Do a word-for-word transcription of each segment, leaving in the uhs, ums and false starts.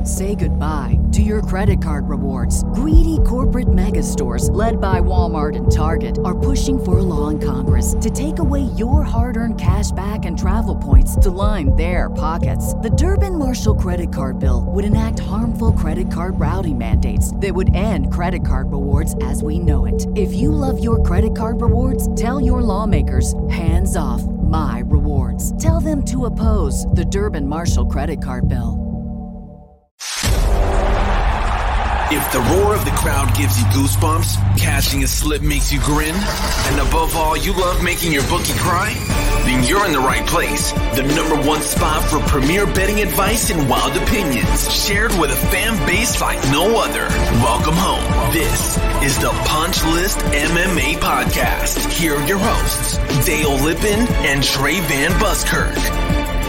Say goodbye to your credit card rewards. Greedy corporate mega stores, led by Walmart and Target, are pushing for a law in Congress to take away your hard-earned cash back and travel points to line their pockets. The Durbin-Marshall credit card bill would enact harmful credit card routing mandates that would end credit card rewards as we know it. If you love your credit card rewards, tell your lawmakers, hands off my rewards. Tell them to oppose the Durbin-Marshall credit card bill. If the roar of the crowd gives you goosebumps, catching a slip makes you grin, and above all, you love making your bookie cry, then you're in the right place. The number one spot for premier betting advice and wild opinions, shared with a fan base like no other. Welcome home. This is the Punch List M M A Podcast. Here are your hosts, Dale Lippin and Trey Van Buskirk.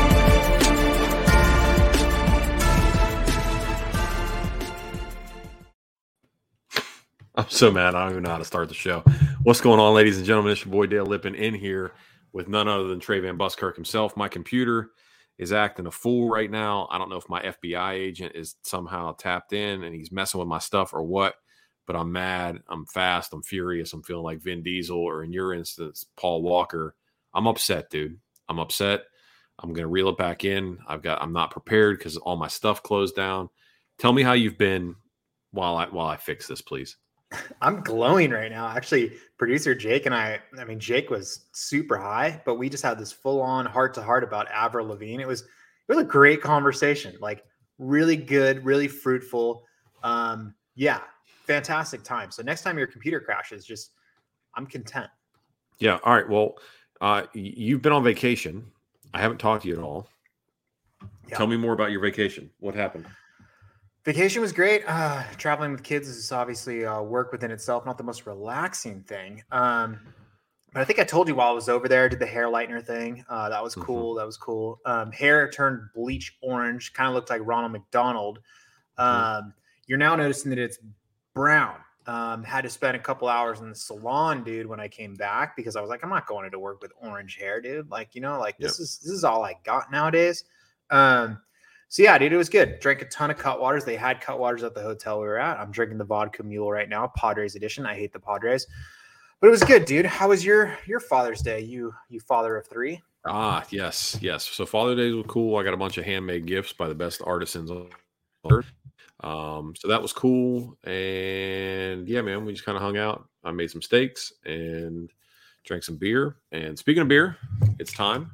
I'm so mad. I don't even know how to start the show. What's going on, ladies and gentlemen? It's your boy Dale Lippin in here with none other than Trey Van Buskirk himself. My computer is acting a fool right now. I don't know if my F B I agent is somehow tapped in and he's messing with my stuff or what, but I'm mad. I'm fast. I'm furious. I'm feeling like Vin Diesel, or in your instance, Paul Walker. I'm upset, dude. I'm upset. I'm going to reel it back in. I've got, I'm not prepared because all my stuff closed down. Tell me how you've been while I, while I fix this, please. I'm glowing right now. Actually, producer Jake and I, I mean, Jake was super high, but we just had this full on heart to heart about Avril Lavigne. It was, it was a great conversation, like really good, really fruitful. Um, yeah, fantastic time. So next time your computer crashes, just, I'm content. Yeah. All right. Well, uh, you've been on vacation. I haven't talked to you at all. Yeah. Tell me more about your vacation. What happened? Vacation was great. Uh, traveling with kids is obviously uh, work within itself, not the most relaxing thing. Um, but I think I told you while I was over there, I did the hair lightener thing. Uh, that was cool. Mm-hmm. That was cool. Um, hair turned bleach orange, kind of looked like Ronald McDonald. Um, mm-hmm. You're now noticing that it's brown. Um, had to spend a couple hours in the salon, dude, when I came back, because I was like, I'm not going into work with orange hair, dude. Like, you know, like yep. this is, this is all I got nowadays. Um, So, yeah, dude, it was good. Drank a ton of Cutwaters. They had Cutwaters at the hotel we were at. I'm drinking the Vodka Mule right now, Padres edition. I hate the Padres. But it was good, dude. How was your your Father's Day? You you father of three? Ah, yes, yes. So Father's Day was cool. I got a bunch of handmade gifts by the best artisans on earth. Um, so that was cool. And, yeah, man, we just kind of hung out. I made some steaks and drank some beer. And speaking of beer, it's time.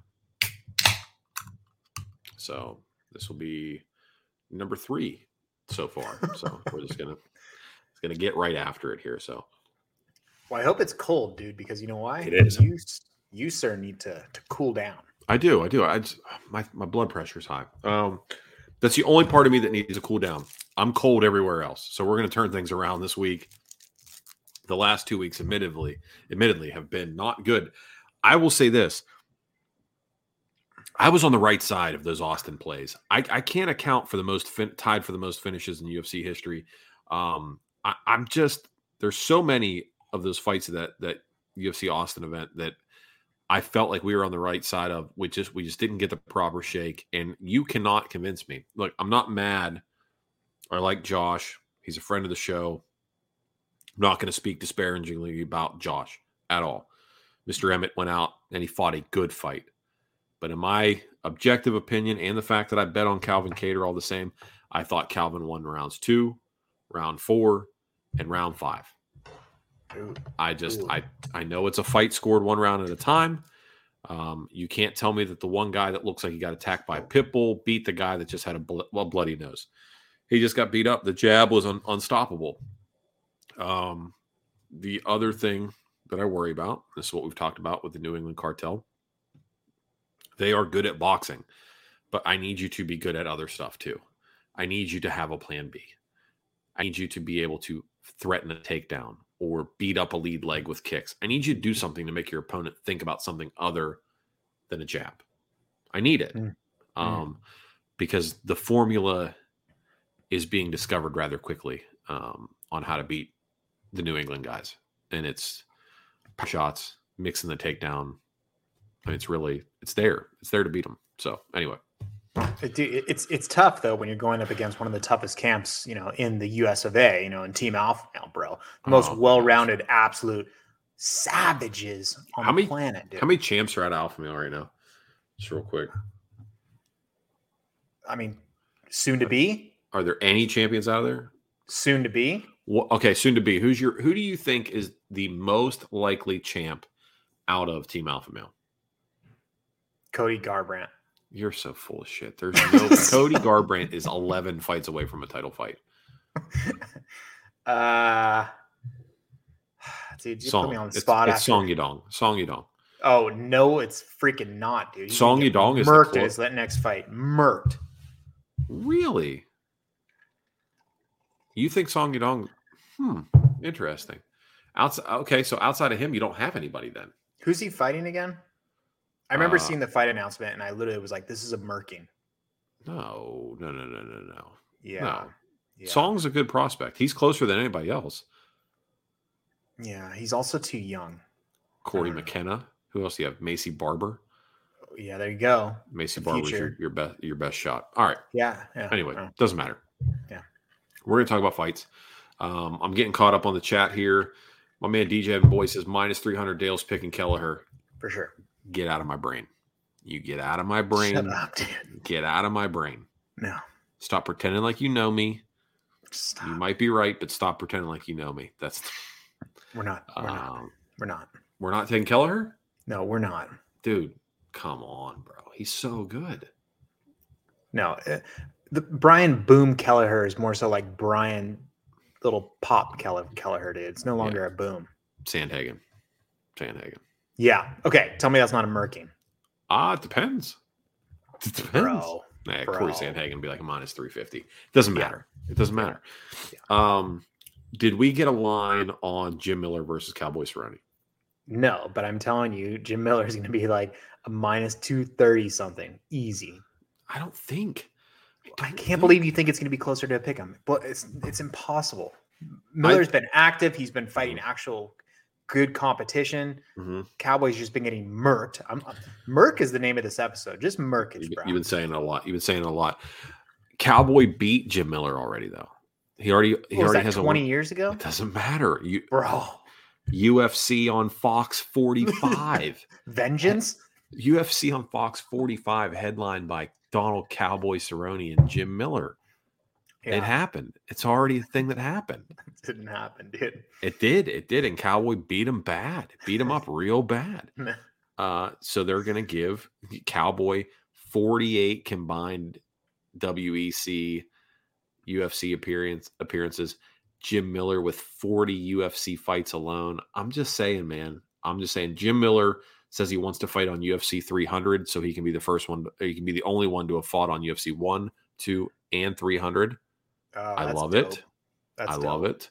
So – this will be number three so far. So we're just gonna it's gonna get right after it here. So, well, I hope it's cold, dude, because you know why? It is. You, you sir, need to to cool down. I do. I do. I just, my my blood pressure is high. Um, that's the only part of me that needs to cool down. I'm cold everywhere else. So we're gonna turn things around this week. The last two weeks, admittedly, admittedly, have been not good. I will say this. I was on the right side of those Austin plays. I, I can't account for the most fin- tied for the most finishes in U F C history. Um, I, I'm just there's so many of those fights of that that U F C Austin event that I felt like we were on the right side of. We just we just didn't get the proper shake, and you cannot convince me. Look, I'm not mad. I like Josh. He's a friend of the show. I'm not going to speak disparagingly about Josh at all. Mister Emmett went out and he fought a good fight. But in my objective opinion, and the fact that I bet on Calvin Kattar all the same, I thought Calvin won rounds two, round four, and round five. Ooh. I just, Ooh. I I know it's a fight scored one round at a time. Um, you can't tell me that the one guy that looks like he got attacked by a pit bull beat the guy that just had a bl- well, bloody nose. He just got beat up. The jab was un- unstoppable. Um, the other thing that I worry about, this is what we've talked about with the New England Cartel. They are good at boxing, but I need you to be good at other stuff too. I need you to have a plan B. I need you to be able to threaten a takedown or beat up a lead leg with kicks. I need you to do something to make your opponent think about something other than a jab. I need it mm. um, because the formula is being discovered rather quickly um, on how to beat the New England guys. And it's shots, mixing the takedown. And it's really, it's there. It's there to beat them. So anyway. It, dude, it's it's tough though when you're going up against one of the toughest camps, you know, in the U S of A, you know, in Team Alpha Male, bro. The most Oh, well-rounded, absolute savages on How the many planet, dude. How many champs are at Alpha Male right now? Just real quick. I mean, soon to be, Are there any champions out of there? soon to be. Well, okay, soon to be. Who's your who do you think is the most likely champ out of Team Alpha Male? Cody Garbrandt. You're so full of shit. There's no Cody Garbrandt is eleven fights away from a title fight. Uh, dude, you Song. put me on the It's, spot. it's after- Song Yadong. Song Yadong. Oh no, it's freaking not, dude. He's Song gonna get Yadong is the murked in clo- his that next fight. Murked. Really? You think Song Yadong? Hmm. Interesting. Outside. Okay, so outside of him, you don't have anybody then. Who's he fighting again? I remember Uh, seeing the fight announcement, and I literally was like, "This is a murking." No, no, no, no, no, no. Yeah. No. Yeah. Song's a good prospect. He's closer than anybody else. Yeah, he's also too young. Corey Uh, McKenna. Who else do you have? Macy Barber. Yeah, there you go. Macy The Barber's future. your, your best your best shot. All right. Yeah. yeah. Anyway, Oh, doesn't matter. Yeah. We're gonna talk about fights. Um, I'm getting caught up on the chat here. My man D J Boy says minus three hundred Dale's picking Kelleher. for sure. Get out of my brain. You get out of my brain. Shut up, dude. Get out of my brain. No. Stop pretending like you know me. Stop. You might be right, but stop pretending like you know me. That's We're not. We're not. um, We're not. we're not taking Kelleher? No, we're not. Dude, come on, bro. He's so good. No. uh, The Brian Boom Kelleher is more so like Brian Little Pop Kelleher, Kelleher dude. It's no longer a boom. Sandhagen. Sandhagen. Yeah. Okay. Tell me that's not a murking. Ah, it depends. It depends. Bro. Nah, bro. Corey Sandhagen would be like a minus three fifty. Doesn't Yeah. matter. It doesn't matter. Um, did we get a line on Jim Miller versus Cowboy Cerrone? No, but I'm telling you, Jim Miller is going to be like a minus two thirty something. Easy. I don't think. I don't can't think- believe you think it's going to be closer to a pick 'em, but it's it's impossible. Miller's been active. He's been fighting actual good competition. Mhm. Cowboys just been getting murked. I'm, Merc is the name of this episode. Just murkage, You've, bro. you've been saying it a lot. You've been saying it a lot. Cowboy beat Jim Miller already, though. He already he What was already that, has twenty a. years ago, It doesn't matter. You bro? U F C on Fox forty-five. Vengeance. U F C on Fox forty-five, headlined by Donald Cowboy Cerrone and Jim Miller. Yeah, It happened. It's already a thing that happened. it didn't happen, dude. It did. It did. And Cowboy beat him bad. Beat him up real bad. Uh, so they're going to give Cowboy forty-eight combined W E C U F C appearance appearances. Jim Miller with forty U F C fights alone. I'm just saying, man. I'm just saying. Jim Miller says he wants to fight on U F C three hundred, so he can be the first one. He can be the only one to have fought on U F C one, two, and three hundred. Oh, I that's love dope. it. That's I dope. love it.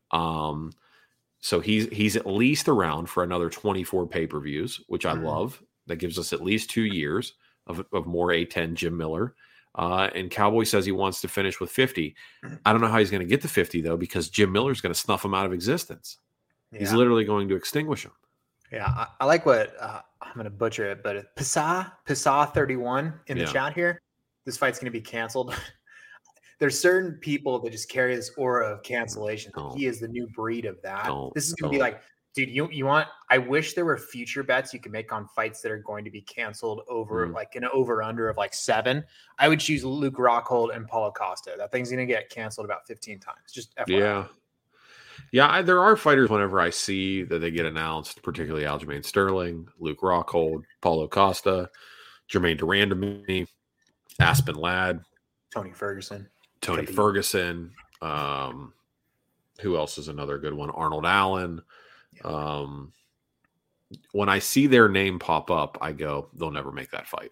Um, so he's he's at least around for another twenty-four pay-per-views, which I Mhm. love. That gives us at least two years of, of more A ten Jim Miller. Uh, and Cowboy says he wants to finish with fifty. I don't know how he's going to get to fifty, though, because Jim Miller's going to snuff him out of existence. He's Yeah. literally going to extinguish him. Yeah, I, I like what uh, I'm going to butcher it, but Pisa Pisa thirty-one in the Yeah. chat here. This fight's going to be canceled. There's certain people that just carry this aura of cancellation. Don't. He is the new breed of that. Don't. This is going to be Don't. like, dude, you you want? I wish there were future bets you could make on fights that are going to be canceled over Mm. like an over under of like seven. I would choose Luke Rockhold and Paulo Costa. That thing's going to get canceled about fifteen times. Just F Y I. Yeah. Yeah, I, there are fighters whenever I see that they get announced, particularly Aljamain Sterling, Luke Rockhold, Paulo Costa, Jermaine Durandamy, Aspen Ladd, Tony Ferguson. Tony Could be. Ferguson. Um, who else is another good one? Arnold Allen. Yeah. Um, when I see their name pop up, I go, they'll never make that fight.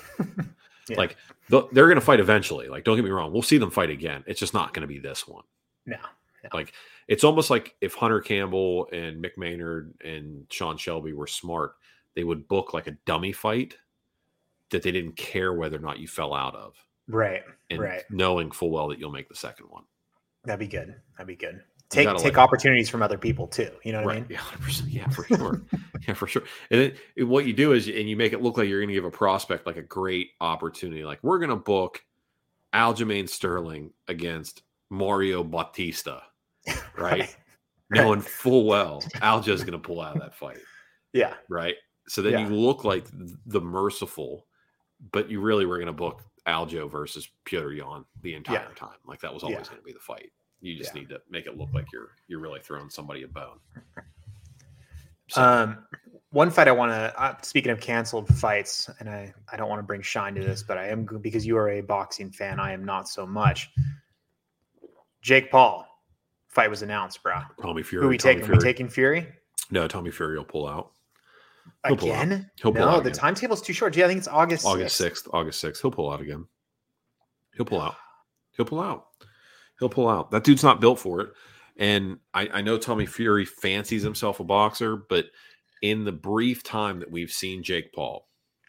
Yeah. Like they'll- they're going to fight eventually. Like, don't get me wrong, we'll see them fight again. It's just not going to be this one. No. Like it's almost like if Hunter Campbell and Mick Maynard and Sean Shelby were smart, they would book like a dummy fight that they didn't care whether or not you fell out of, Right. and Right. knowing full well that you'll make the second one. That'd be good. That'd be good. take take take opportunities from other people too. You know what right. I mean? Yeah, one hundred percent. Yeah, for sure. yeah, for sure. And then it, what you do is, and you make it look like you're going to give a prospect like a great opportunity. Like we're going to book Aljamain Sterling against Mario Bautista, right? Right. Knowing full well Aljo's going to pull out of that fight. Yeah. Right. So then Yeah. you look like the merciful, but you really were going to book Aljo versus Petr Yan the entire Yeah. time. Like that was always Yeah. going to be the fight. You just Yeah. need to make it look like you're you're really throwing somebody a bone. So, Um, one fight I want to. Uh, speaking of canceled fights, and I I don't want to bring shine to this, but I am because you are a boxing fan. I am not so much. Jake Paul fight was announced, bro. Tommy Fury. Who we Tommy taking? Fury. We taking Fury No, Tommy Fury will pull out. He'll pull out. again? He'll pull no, out the again. timetable's too short. Yeah, I think it's August. August sixth. August sixth. He'll pull out again. He'll pull out. He'll pull out. He'll pull out. That dude's not built for it. And I, I know Tommy Fury fancies himself a boxer, but in the brief time that we've seen Jake Paul,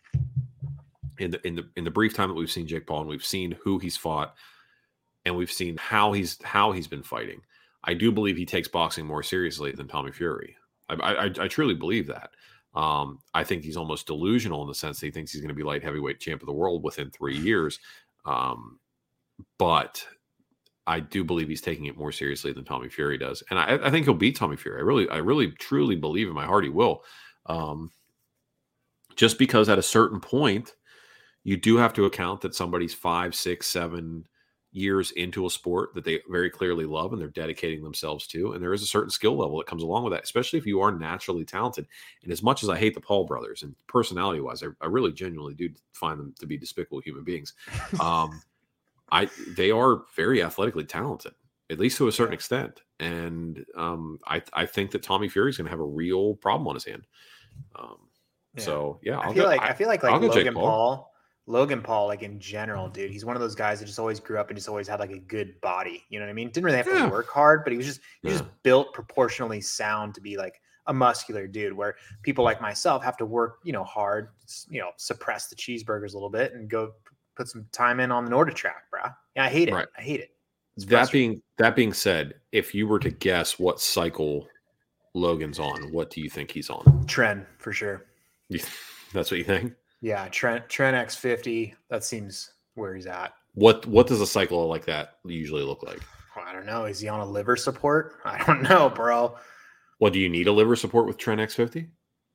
in the in the in the brief time that we've seen Jake Paul, and we've seen who he's fought, and we've seen how he's how he's been fighting, I do believe he takes boxing more seriously than Tommy Fury. I I, I truly believe that. Um, I think he's almost delusional in the sense that he thinks he's going to be light heavyweight champ of the world within three years. Um, but I do believe he's taking it more seriously than Tommy Fury does. And I, I think he'll beat Tommy Fury. I really, I really, truly believe in my heart he will. Um, just because at a certain point, you do have to account that somebody's five, six, seven years into a sport that they very clearly love and they're dedicating themselves to. And there is a certain skill level that comes along with that, especially if you are naturally talented. And as much as I hate the Paul brothers and personality wise, I, I really genuinely do find them to be despicable human beings. Um, I they are very athletically talented, at least to a certain extent. And um, I I think that Tommy Fury is going to have a real problem on his hand. Um, Yeah. So yeah, I'll I feel go, like I, feel like like I'll go Jake Logan Paul. Paul. Logan Paul, like in general, dude, he's one of those guys that just always grew up and just always had like a good body. You know what I mean? Didn't really have to Yeah. work hard, but he was just he was Yeah. just built proportionally sound to be like a muscular dude. Where people like myself have to work, you know, hard, you know, suppress the cheeseburgers a little bit and go p- put some time in on the Nordic track, bro. Yeah, I hate it. Right. I hate it. It's That frustrating. being that being said, if you were to guess what cycle Logan's on, what do you think he's on? Trend for sure. You, that's what you think? Yeah, Trent Trent X fifty. That seems where he's at. What what does a cycle like that usually look like? I don't know. Is he on a liver support? I don't know, bro. Well, do you need a liver support with Trent X fifty?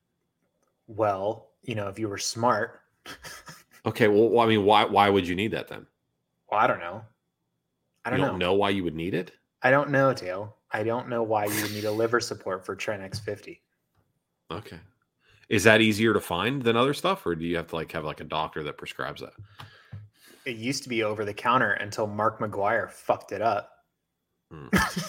Well, you know, if you were smart, Okay, well, I mean, why why would you need that then? well, I don't know. I don't, you don't know. know why you would need it? I don't know, Dale. I don't know why you would need a liver support for Trent X fifty. Okay. Is that easier to find than other stuff, or do you have to like have like a doctor that prescribes that? It used to be over the counter until Mark McGuire fucked it up. Hmm.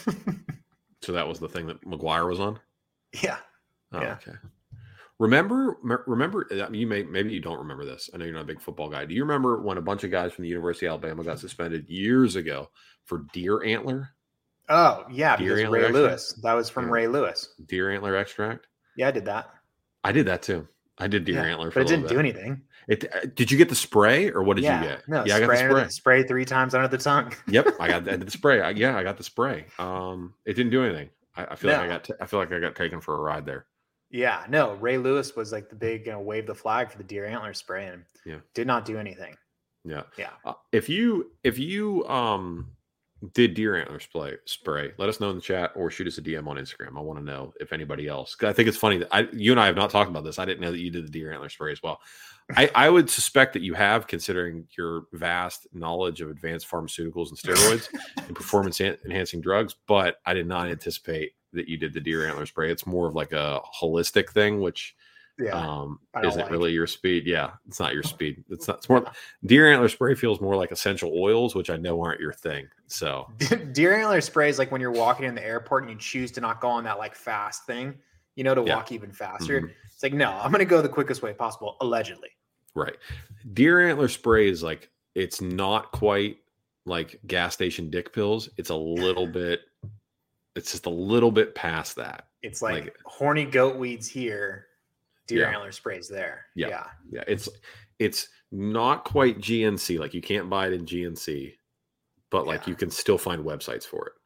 So that was the thing that McGuire was on? Yeah. Oh, Yeah. okay. Remember, me- remember, I mean, you may, maybe you don't remember this. I know you're not a big football guy. Do you remember when a bunch of guys from the University of Alabama got suspended years ago for deer antler? Oh, yeah, Deer because antler Ray extract? Lewis. That was from Yeah. Ray Lewis. Deer antler extract? Yeah, I did that. I did that too. I did deer Yeah, antler for but a it little didn't do bit. anything. It, uh, did you get the spray or what did yeah. you get? No, yeah, I got the spray, under spray. the, spray three times under the tongue. Yep, I got I did the spray. I, yeah, I got the spray. Um, it didn't do anything. I, I feel like I No. got. T- I feel like I got taken for a ride there. Yeah, no, Ray Lewis was like the big, you know, wave the flag for the deer antler spray and Yeah. did not do anything. Yeah. Yeah. Uh, if you if you um did deer antler spray spray, let us know in the chat or shoot us a D M on Instagram. I want to know if anybody else. 'Cause I think it's funny that I you and I have not talked about this. I didn't know that you did the deer antler spray as well. I, I would suspect that you have, considering your vast knowledge of advanced pharmaceuticals and steroids and performance en- enhancing drugs, but I did not anticipate that you did the deer antler spray. It's more of like a holistic thing, which Yeah. um I don't isn't like. really your speed. Yeah, it's not your speed. It's not. It's more deer antler spray feels more like essential oils, which I know aren't your thing. So Deer antler spray is like when you're walking in the airport and you choose to not go on that like fast thing, you know, to Yeah. walk even faster. Mhm. It's like, no, I'm going to go the quickest way possible, allegedly. right, deer antler spray is like it's not quite like gas station dick pills. It's a little bit. It's just a little bit past that. It's like, Like- horny goat weeds here, deer Yeah. antler sprays there. Yeah. Yeah. Yeah, it's it's not quite G N C. Like you can't buy it in G N C, but like Yeah. you can still find websites for it.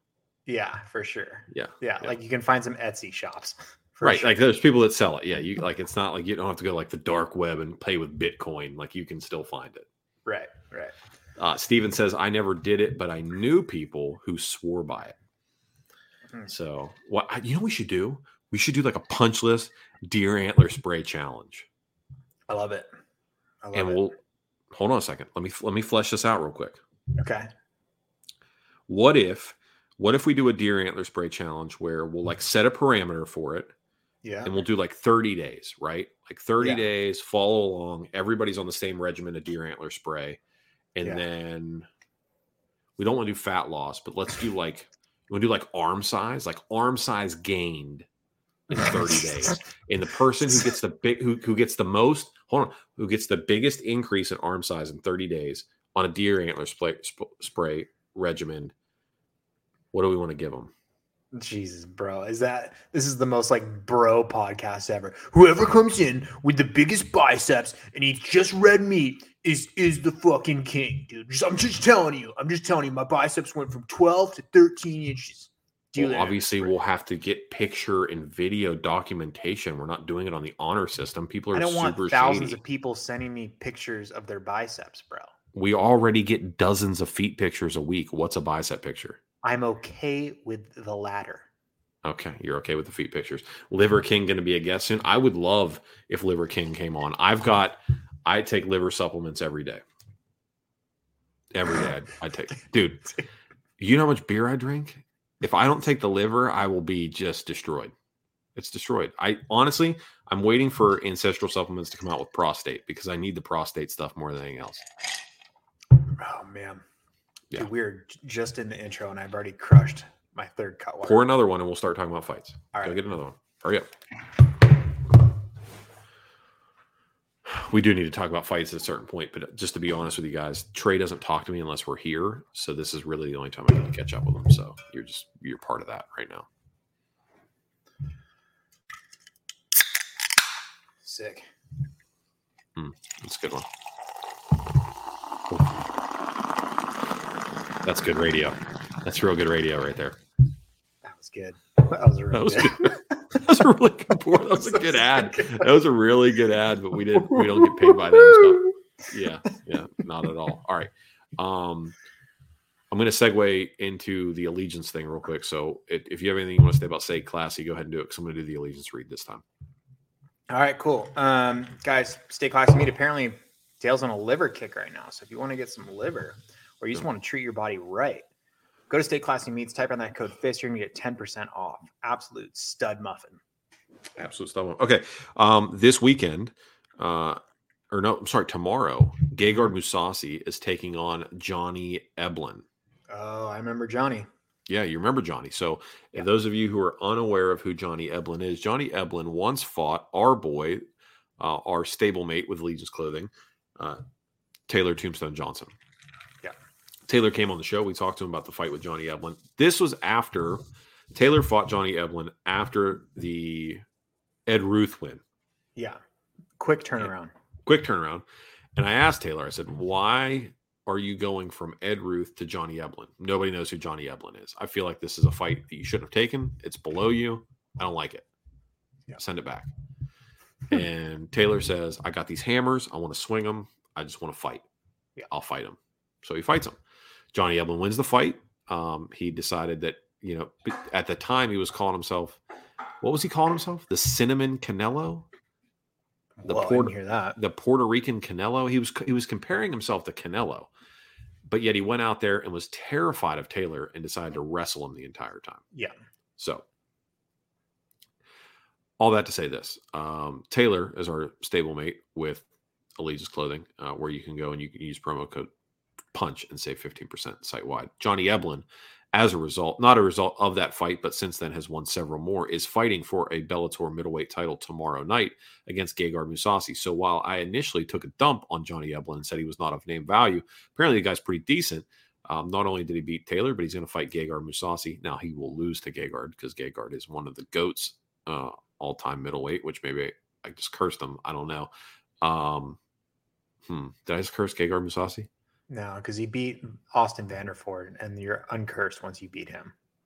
Yeah, for sure. Yeah, yeah, yeah. Like you can find some Etsy shops, for right? sure. Like there's people that sell it. Yeah, you like it's not like you don't have to go like the dark web and pay with Bitcoin. Like you can still find it. Right, right. Uh, Steven says, I never did it, but I knew people who swore by it. Hmm. So, what you know, we should do? We should do like a punch list deer antler spray challenge. I love it. I love and it. we'll hold on a second. Let me let me flesh this out real quick. Okay. What if, what if we do a deer antler spray challenge where we'll like set a parameter for it, Yeah. and we'll do like thirty days, right? Like thirty Yeah. days, follow along. Everybody's on the same regimen of deer antler spray. And Yeah. then we don't want to do fat loss, but let's do like, we want to do like arm size, like arm size gained in thirty days. And the person who gets the big, who, who gets the most, hold on, who gets the biggest increase in arm size in thirty days on a deer antler spray, sp- spray regimen, what do we want to give them? Jesus, bro. Is that this is the most like bro podcast ever. Whoever comes in with the biggest biceps and eats just red meat is is the fucking king, dude. Just, I'm just telling you. I'm just telling you. My biceps went from twelve to thirteen inches. Well, obviously, we'll have to get picture and video documentation. We're not doing it on the honor system. People are I don't want super thousands shady. of people sending me pictures of their biceps, bro. We already get dozens of feet pictures a week. What's a bicep picture? I'm okay with the latter. Okay, you're okay with the feet pictures. Liver King going to be a guest soon. I would love if Liver King came on. I've got, I take liver supplements every day. Every day I, I take, dude. You know how much beer I drink? If I don't take the liver, I will be just destroyed. It's destroyed. I honestly, I'm waiting for ancestral supplements to come out with prostate because I need the prostate stuff more than anything else. Oh man, Yeah. Dude, we're just in the intro, and I've already crushed my third cut water. Pour another one, and we'll start talking about fights. All Go right. get another one. Hurry up. We do need to talk about fights at a certain point, but just to be honest with you guys, Trey doesn't talk to me unless we're here. So this is really the only time I get to catch up with him. So you're just you're part of that right now. Sick. Mm, that's a good one. That's good radio. That's real good radio right there. That was good. That was a really That was good. good. That was a really good pour. That was a good ad. That was a really good ad, but we didn't. We don't get paid by them. So yeah, yeah, not at all. All right. Um, I'm going to segue into the allegiance thing real quick. So if, if you have anything you want to say about Stay Classy, go ahead and do it because I'm going to do the allegiance read this time. All right, cool. Um, guys, Stay Classy Meat. Apparently, Dale's on a liver kick right now. So if you want to get some liver, or you just want to treat your body right, go to Stay Classy Meats. Type in that code FIST. You're gonna get ten percent off. Absolute stud muffin. Absolute stuff. Okay. Um, this weekend, uh, or no, I'm sorry, tomorrow, Gegard Mousasi is taking on Johnny Eblen. Oh, I remember Johnny. Yeah, you remember Johnny. So, Yeah. if those of you who are unaware of who Johnny Eblen is, Johnny Eblen once fought our boy, uh, our stablemate with Legion's Clothing, uh, Taylor Tombstone Johnson. Yeah. Taylor came on the show. We talked to him about the fight with Johnny Eblen. This was after Taylor fought Johnny Eblen after the Ed Ruth win. Yeah. Quick turnaround. Quick turnaround. And I asked Taylor, I said, why are you going from Ed Ruth to Johnny Eblen? Nobody knows who Johnny Eblen is. I feel like this is a fight that you shouldn't have taken. It's below you. I don't like it. Yeah. Send it back. And Taylor says, I got these hammers. I want to swing them. I just want to fight. Yeah. I'll fight him. So he fights him. Johnny Eblen wins the fight. Um, he decided that, you know, at the time he was calling himself, what was he calling himself? The Cinnamon Canelo? The Whoa, I Puerto, didn't hear that. the Puerto Rican Canelo. He was he was comparing himself to Canelo, but yet he went out there and was terrified of Taylor and decided to wrestle him the entire time. Yeah. So, all that to say this: um, Taylor is our stablemate with Allegiance Clothing, uh, where you can go and you can use promo code PUNCH and save fifteen percent site wide. Johnny Eblen, as a result, not a result of that fight, but since then has won several more, is fighting for a Bellator middleweight title tomorrow night against Gegard Mousasi. So while I initially took a dump on Johnny Eblen and said he was not of name value, apparently the guy's pretty decent. Um, not only did he beat Taylor, but he's going to fight Gegard Mousasi. Now he will lose to Gegard because Gegard is one of the GOATs, uh, all-time middleweight, which maybe I just cursed him. I don't know. Um, hmm. Did I just curse Gegard Mousasi? No, because he beat Austin Vanderford, and you're uncursed once you beat him.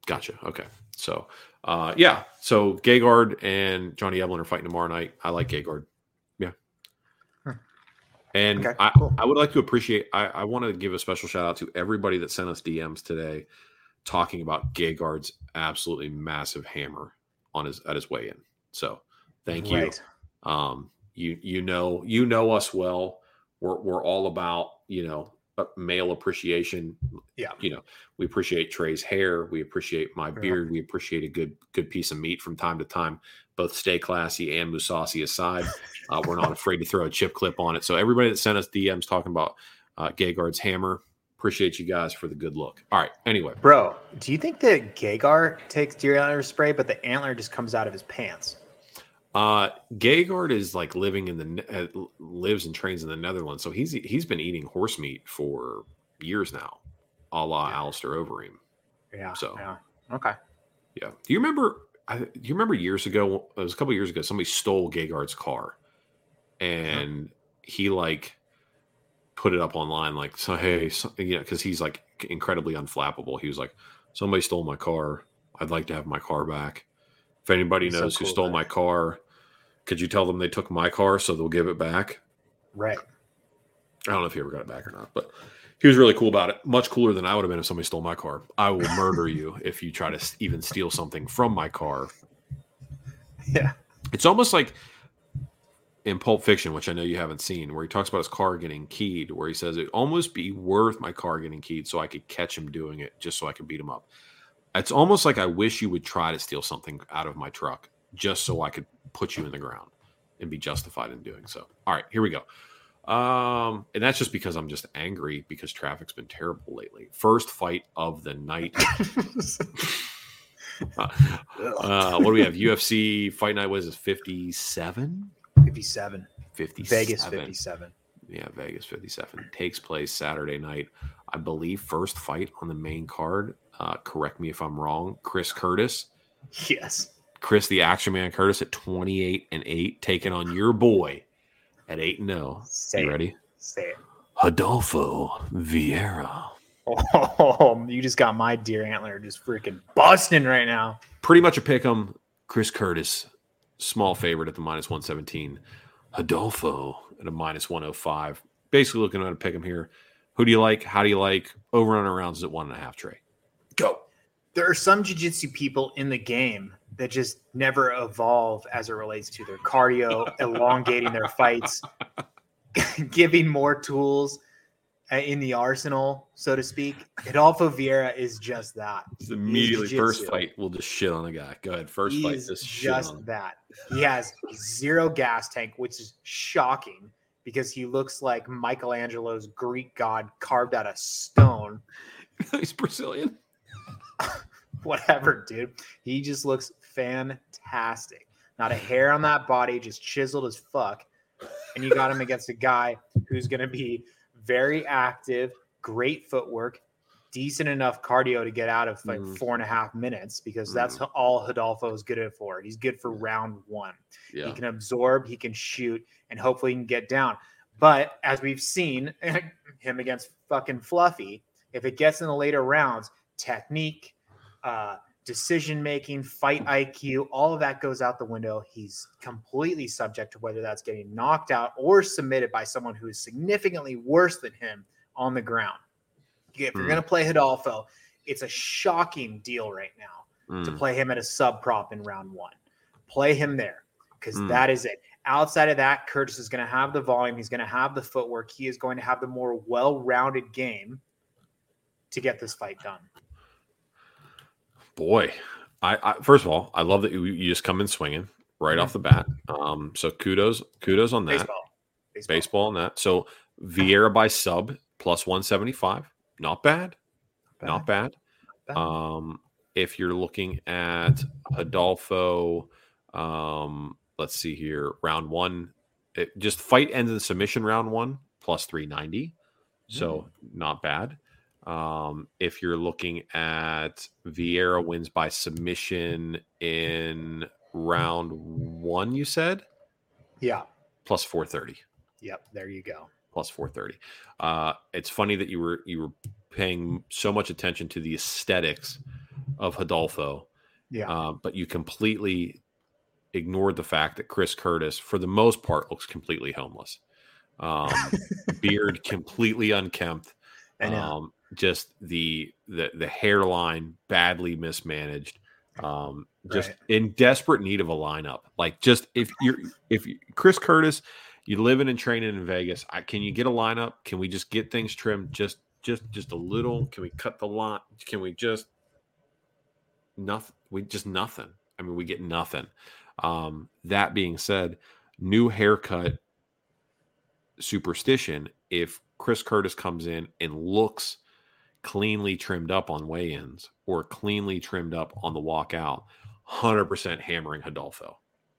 Gotcha. Okay. So, uh, yeah. So Gegard and Johnny Evelyn are fighting tomorrow night. I like Gegard. Yeah. Hmm. And Okay, I, cool. I would like to appreciate, I, I want to give a special shout out to everybody that sent us D Ms today talking about Gegard's absolutely massive hammer on his, at his weigh-in. So thank you. Right. Um, you, you know, you know us well. We're, we're all about, you know, male appreciation. Yeah. You know, we appreciate Trey's hair. We appreciate my Yeah. beard. We appreciate a good, good piece of meat from time to time, both Stay Classy and Musasi aside. Uh, we're not afraid to throw a chip clip on it. So everybody that sent us D Ms talking about uh, Gegard's hammer, appreciate you guys for the good look. All right. Anyway, Bro, do you think that Gegard takes deer antler spray, but the antler just comes out of his pants? Uh, Gegard is like living in the uh, lives and trains in the Netherlands, so he's he's been eating horse meat for years now, a la Yeah. Alistair Overeem. Yeah. So yeah. Okay. yeah. Do you remember? I, do you remember years ago? It was a couple years ago. Somebody stole Gegard's car, and he like put it up online, like, so hey, so, you know, because he's like incredibly unflappable. He was like, somebody stole my car. I'd like to have my car back. If anybody He's so knows who cool stole about my it. car, could you tell them they took my car so they'll give it back? Right. I don't know if he ever got it back or not, but he was really cool about it. Much cooler than I would have been if somebody stole my car. I will murder you if you try to s- even steal something from my car. Yeah. It's almost like in Pulp Fiction, which I know you haven't seen, where he talks about his car getting keyed, where he says it'd almost be worth my car getting keyed so I could catch him doing it, just so I could beat him up. It's almost like I wish you would try to steal something out of my truck just so I could put you in the ground and be justified in doing so. All right, here we go. Um, and that's just because I'm just angry because traffic's been terrible lately. First fight of the night. uh, uh, what do we have? U F C Fight Night was fifty-seven? fifty-seven. fifty-seven. Vegas fifty-seven. Yeah, Vegas fifty-seven takes place Saturday night. I believe first fight on the main card. Uh, correct me if I'm wrong. Chris Curtis. Yes. Chris, the Action Man Curtis at twenty-eight and eight, taking on your boy at eight and oh. Say You it. ready? Say it. Adolfo Vieira. Oh, you just got my deer antler just freaking busting right now. Pretty much a pick 'em. Chris Curtis, small favorite at the minus one seventeen. Adolfo at a minus one oh five. Basically looking at a pick 'em here. Who do you like? How do you like? Over and arounds at one and a half, Trey. Go. There are some jiu-jitsu people in the game that just never evolve as it relates to their cardio, elongating their fights, giving more tools uh, in the arsenal, so to speak. Adolfo Vieira is just that. Just immediately, He's first jiu-jitsu. fight, we'll just shit on the guy. Go ahead. First He fight, is just shit on just him. that. He has zero gas tank, which is shocking because he looks like Michelangelo's Greek god carved out of stone. He's Brazilian. Whatever, dude. He just looks fantastic. Not a hair on that body, just chiseled as fuck. And you got him against a guy who's going to be very active, great footwork, decent enough cardio to get out of like Mm. four and a half minutes because that's all Adolfo is good at for. He's good for round one. Yeah. He can absorb, he can shoot, and hopefully he can get down. But as we've seen him against fucking Fluffy, if it gets in the later rounds, technique, uh, decision making, fight I Q, all of that goes out the window. He's completely subject to whether that's getting knocked out or submitted by someone who is significantly worse than him on the ground. If you're Mm. going to play Hidalgo, it's a shocking deal right now to Mm. play him at a sub prop in round one. Play him there because Mm. that is it. Outside of that, Curtis is going to have the volume. He's going to have the footwork. He is going to have the more well-rounded game to get this fight done. Boy, I, I first of all, I love that you, you just come in swinging right off the bat. Um, so kudos, kudos on that. Baseball. Baseball. Baseball on that. So Vieira by sub plus one seventy-five. Not bad. Not bad. bad. Um, if you're looking at Adolfo, um, let's see here, round one, it, just fight ends in submission round one plus three ninety. So not bad. Um, if you're looking at Vieira wins by submission in round one, you said Yeah. plus four thirty. Yep. There you go. Plus four thirty. Uh, it's funny that you were you were paying so much attention to the aesthetics of Hidalgo. Yeah. Uh, but you completely ignored the fact that Chris Curtis, for the most part, looks completely homeless. Um, beard completely unkempt. I know. Um, just the the the hairline badly mismanaged. Um, just Right. in desperate need of a lineup. Like, just if you're if you, Chris Curtis, you living and training in Vegas, I, can you get a lineup? Can we just get things trimmed just just just a little? Can we cut the line? Can we just nothing? We just nothing. I mean, we get nothing. Um, that being said, new haircut superstition. If Chris Curtis comes in and looks cleanly trimmed up on weigh-ins or cleanly trimmed up on the walkout, one hundred percent hammering Hidalgo.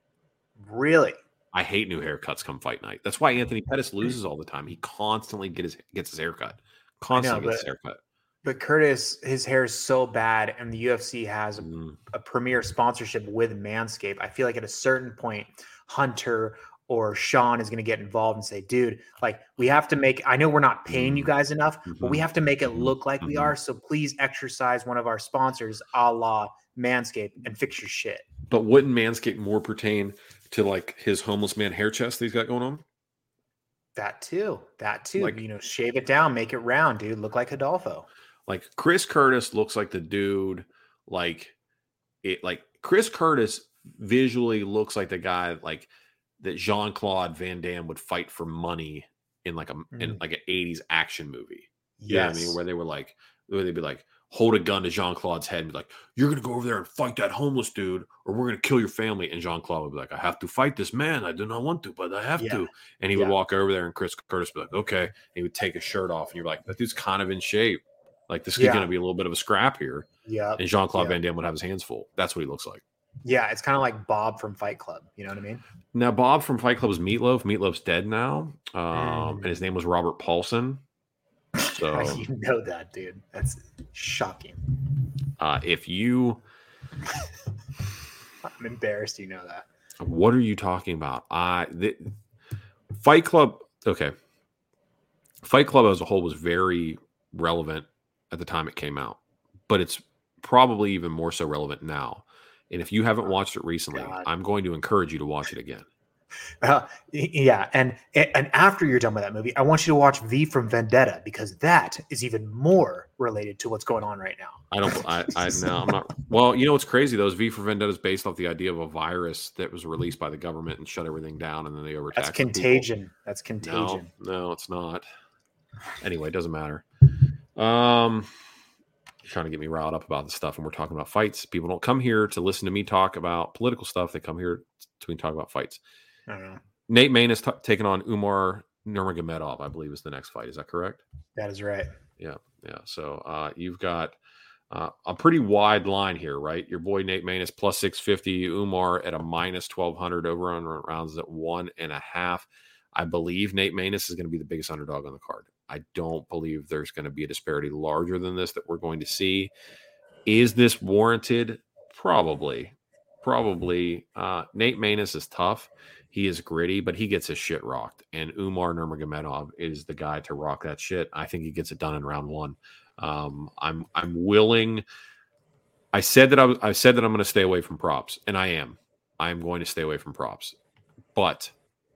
Really? I hate new haircuts come fight night. That's why Anthony Pettis loses all the time. He constantly get his, gets his haircut. Constantly know, gets but- his haircut. But Curtis, his hair is so bad, and the U F C has a, Mm. a premier sponsorship with Manscaped. I feel like at a certain point, Hunter or Sean is going to get involved and say, dude, like, we have to make, I know we're not paying you guys enough, but we Mhm. have to make it look like we Mhm. are. So please exercise one of our sponsors, a la Manscaped, and fix your shit. But wouldn't Manscaped more pertain to like his homeless man hair chest that he's got going on? That too. That too. Like- you know, shave it down, make it round, dude. Look like Hidalgo. Like Chris Curtis looks like the dude, like it, like Chris Curtis visually looks like the guy like that Jean-Claude Van Damme would fight for money in like a in Mm. like an eighties action movie. You know what I Yes. mean? Where they were like, where they'd be like, hold a gun to Jean-Claude's head and be like, you're gonna go over there and fight that homeless dude, or we're gonna kill your family. And Jean-Claude would be like, I have to fight this man. I do not want to, but I have Yeah. to. And he would Yeah. walk over there and Chris Curtis would be like, okay. And he would take his shirt off, and you're like, that dude's kind of in shape. Like this is Yeah. gonna be a little bit of a scrap here. Yeah. And Jean-Claude Yeah. Van Damme would have his hands full. That's what he looks like. Yeah. It's kind of like Bob from Fight Club. You know what I mean? Now, Bob from Fight Club is Meatloaf. Meatloaf's dead now. Um, Mm. and his name was Robert Paulson. So You know that, dude. That's shocking. uh, if you I'm embarrassed you know that. what are you talking about? I the, Fight Club, okay. Fight Club as a whole was very relevant at the time it came out, but it's probably even more so relevant now. And if you haven't watched it recently, God. I'm going to encourage you to watch it again. Uh, y- yeah, and and after you're done with that movie, I want you to watch V from Vendetta because that is even more related to what's going on right now. I don't. I. I no. I'm not. Well, you know what's crazy though is V for Vendetta is based off the idea of a virus that was released by the government and shut everything down, and then they overtaxed. That's the people. contagion. That's No, contagion. no, it's not. Anyway, it doesn't matter. Um, you're trying to get me riled up about this stuff, and we're talking about fights. People don't come here to listen to me talk about political stuff. They come here to talk about fights. I don't know. Nate Main is t- taking on Umar Nurmagomedov, I believe, is the next fight. Is that correct? That is right. Yeah, yeah. So uh, you've got uh, a pretty wide line here, right? Your boy Nate Main is plus six fifty, Umar at a minus twelve hundred, over on rounds at one and a half. I believe Nate Maness is going to be the biggest underdog on the card. I don't believe there's going to be a disparity larger than this that we're going to see. Is this warranted? Probably. Probably. Uh, Nate Maness is tough. He is gritty, but he gets his shit rocked. And Umar Nurmagomedov is the guy to rock that shit. I think he gets it done in round one. Um, I'm I'm willing. I said that I was. I said that I'm going to stay away from props, and I am. I am going to stay away from props, but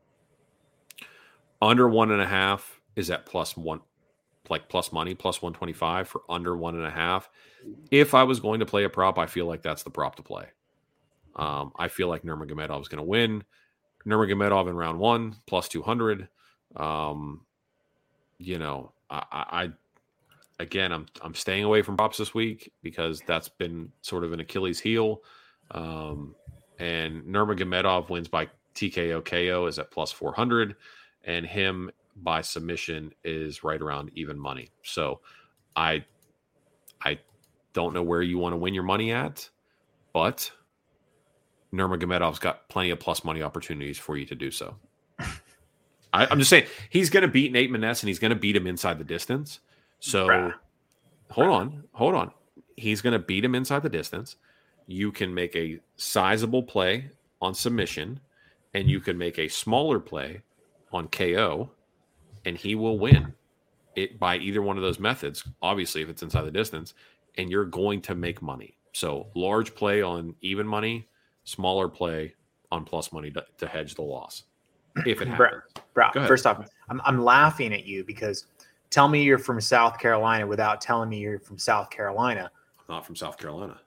under one and a half is at plus one, like plus money, plus one twenty five for under one and a half. If I was going to play a prop, I feel like that's the prop to play. Um, I feel like Nurmagomedov is going to win. Nurmagomedov in round one, plus two hundred. Um, you know, I, I, again, I'm, I'm staying away from props this week because that's been sort of an Achilles heel. Um, and Nurmagomedov wins by T K O K O is at plus four hundred, and him by submission is right around even money. So I, I don't know where you want to win your money at, but Nurmagomedov's got plenty of plus money opportunities for you to do so. I, I'm just saying he's going to beat Nate Maness and he's going to beat him inside the distance. So Bruh. hold on, hold on. He's going to beat him inside the distance. You can make a sizable play on submission, and you can make a smaller play on K O, and he will win it by either one of those methods. Obviously, if it's inside the distance, and you're going to make money. So large play on even money, smaller play on plus money to, to hedge the loss. If it happens. Bro, bro first off, I'm, I'm laughing at you because tell me you're from South Carolina without telling me you're from South Carolina. I'm not from South Carolina.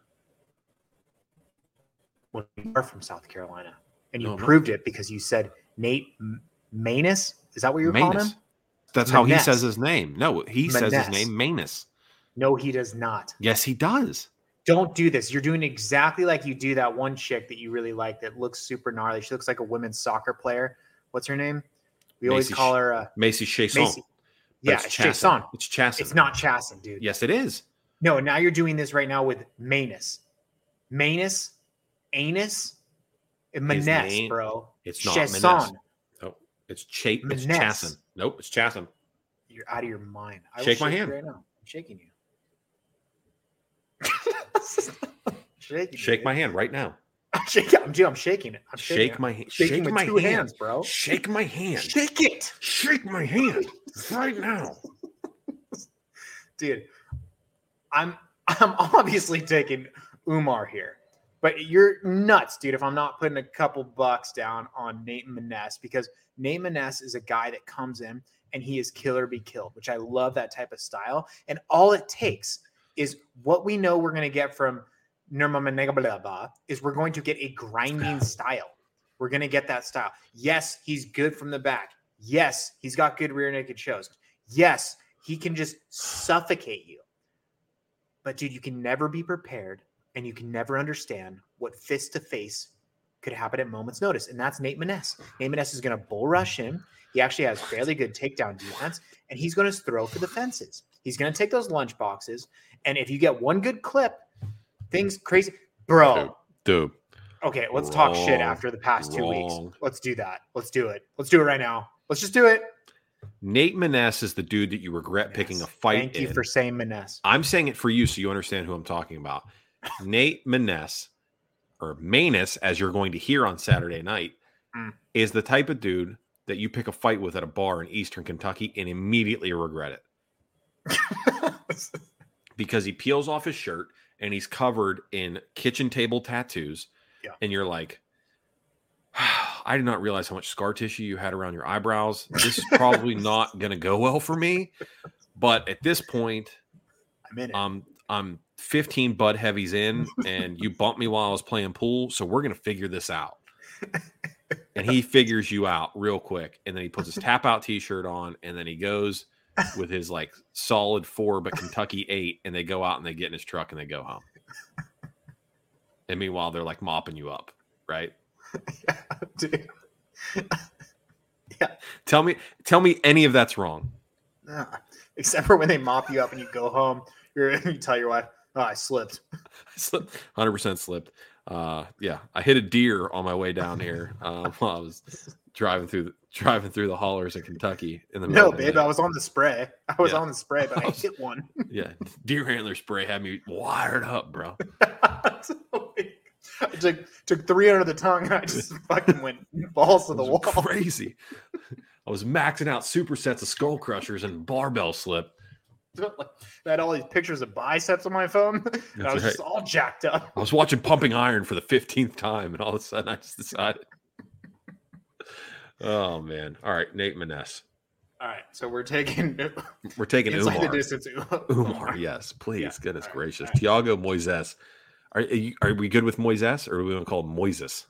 Well, you are from South Carolina. And you no, proved it because you said Nate Maness. Is that what you're Maness. calling him? That's Maness. How he says his name. No, he Maness. says his name Maness. No, he does not. Yes, he does. Don't do this. You're doing exactly like you do that one chick that you really like that looks super gnarly. She looks like a women's soccer player. What's her name? We Macy, always call her uh, Macy Chasson. Macy. Yeah, it's Chasson. It's Chasson. It's not Chasson, dude. Yes, it is. No, now you're doing this right now with Maness. Maness, anus, Maness, bro. It's not Chasson. Maness. No, it's, Ch- it's Chasson. Nope, it's Chasson. You're out of your mind. I shake will my shake hand you right now. I'm shaking you. shaking shake you, my hand right now. I'm shaking. I'm, dude, I'm shaking it. I'm shaking shake it. my hand. Shaking shake with my two hand. hands, bro. Shake my hand. Shake it. Shake my hand right now, dude. I'm I'm obviously taking Umar here, but you're nuts, dude. If I'm not putting a couple bucks down on Nate Maness, because Nate Maness is a guy that comes in and he is kill or be killed, which I love that type of style. And all it takes is what we know we're going to get from Nurmagomedov is we're going to get a grinding style. We're going to get that style. Yes, he's good from the back. Yes, he's got good rear naked shows. Yes, he can just suffocate you. But dude, you can never be prepared and you can never understand what fist to face could happen at moment's notice. And that's Nate Maness. Nate Maness is going to bull rush in. He actually has fairly good takedown defense and he's going to throw for the fences. He's going to take those lunch boxes. And if you get one good clip, things crazy, bro. Dude. dude. Okay, let's wrong, talk shit after the past two wrong. weeks. Let's do that. Let's do it. Let's do it right now. Let's just do it. Nate Maness is the dude that you regret yes. picking a fight Thank you in. for saying Maness. I'm saying it for you so you understand who I'm talking about. Nate Maness, or Maness, as you're going to hear on Saturday night, mm. is the type of dude that you pick a fight with at a bar in Eastern Kentucky and immediately regret it. Because he peels off his shirt and he's covered in kitchen table tattoos. Yeah. And you're like, I did not realize how much scar tissue you had around your eyebrows. This is probably not going to go well for me. But at this point, I'm in it. Um, I'm fifteen Bud Heavies in, and you bumped me while I was playing pool. So we're going to figure this out. And he figures you out real quick. And then he puts his tap out t-shirt on, and then he goes with his like solid four, but Kentucky eight. And they go out and they get in his truck and they go home. And meanwhile, they're like mopping you up, right? Yeah, dude. Yeah. Tell me, tell me any of that's wrong. Uh, except for when they mop you up and you go home, you're you tell your wife, "Oh, I slipped." I slipped, one hundred percent slipped. Uh, yeah, I hit a deer on my way down here uh, while I was driving through the, driving through the hollers in Kentucky. In the no, babe, I was on the spray. I was yeah. on the spray, but I, was, I hit one. Yeah, deer antler spray had me wired up, bro. I took took three under the tongue and I just fucking went balls to the wall. Crazy. I was maxing out supersets of skull crushers and barbell slip. I had all these pictures of biceps on my phone. And I was right. just all jacked up. I was watching Pumping Iron for the fifteenth time, and all of a sudden I just decided. Oh man! All right, Nate Maness. All right, so we're taking we're taking inside Umar. the distance. Umar, yes, please. Yeah. Goodness right, gracious, right. Thiago Moises. Are, are, you, are we good with Moises, or are we going to call him Moises?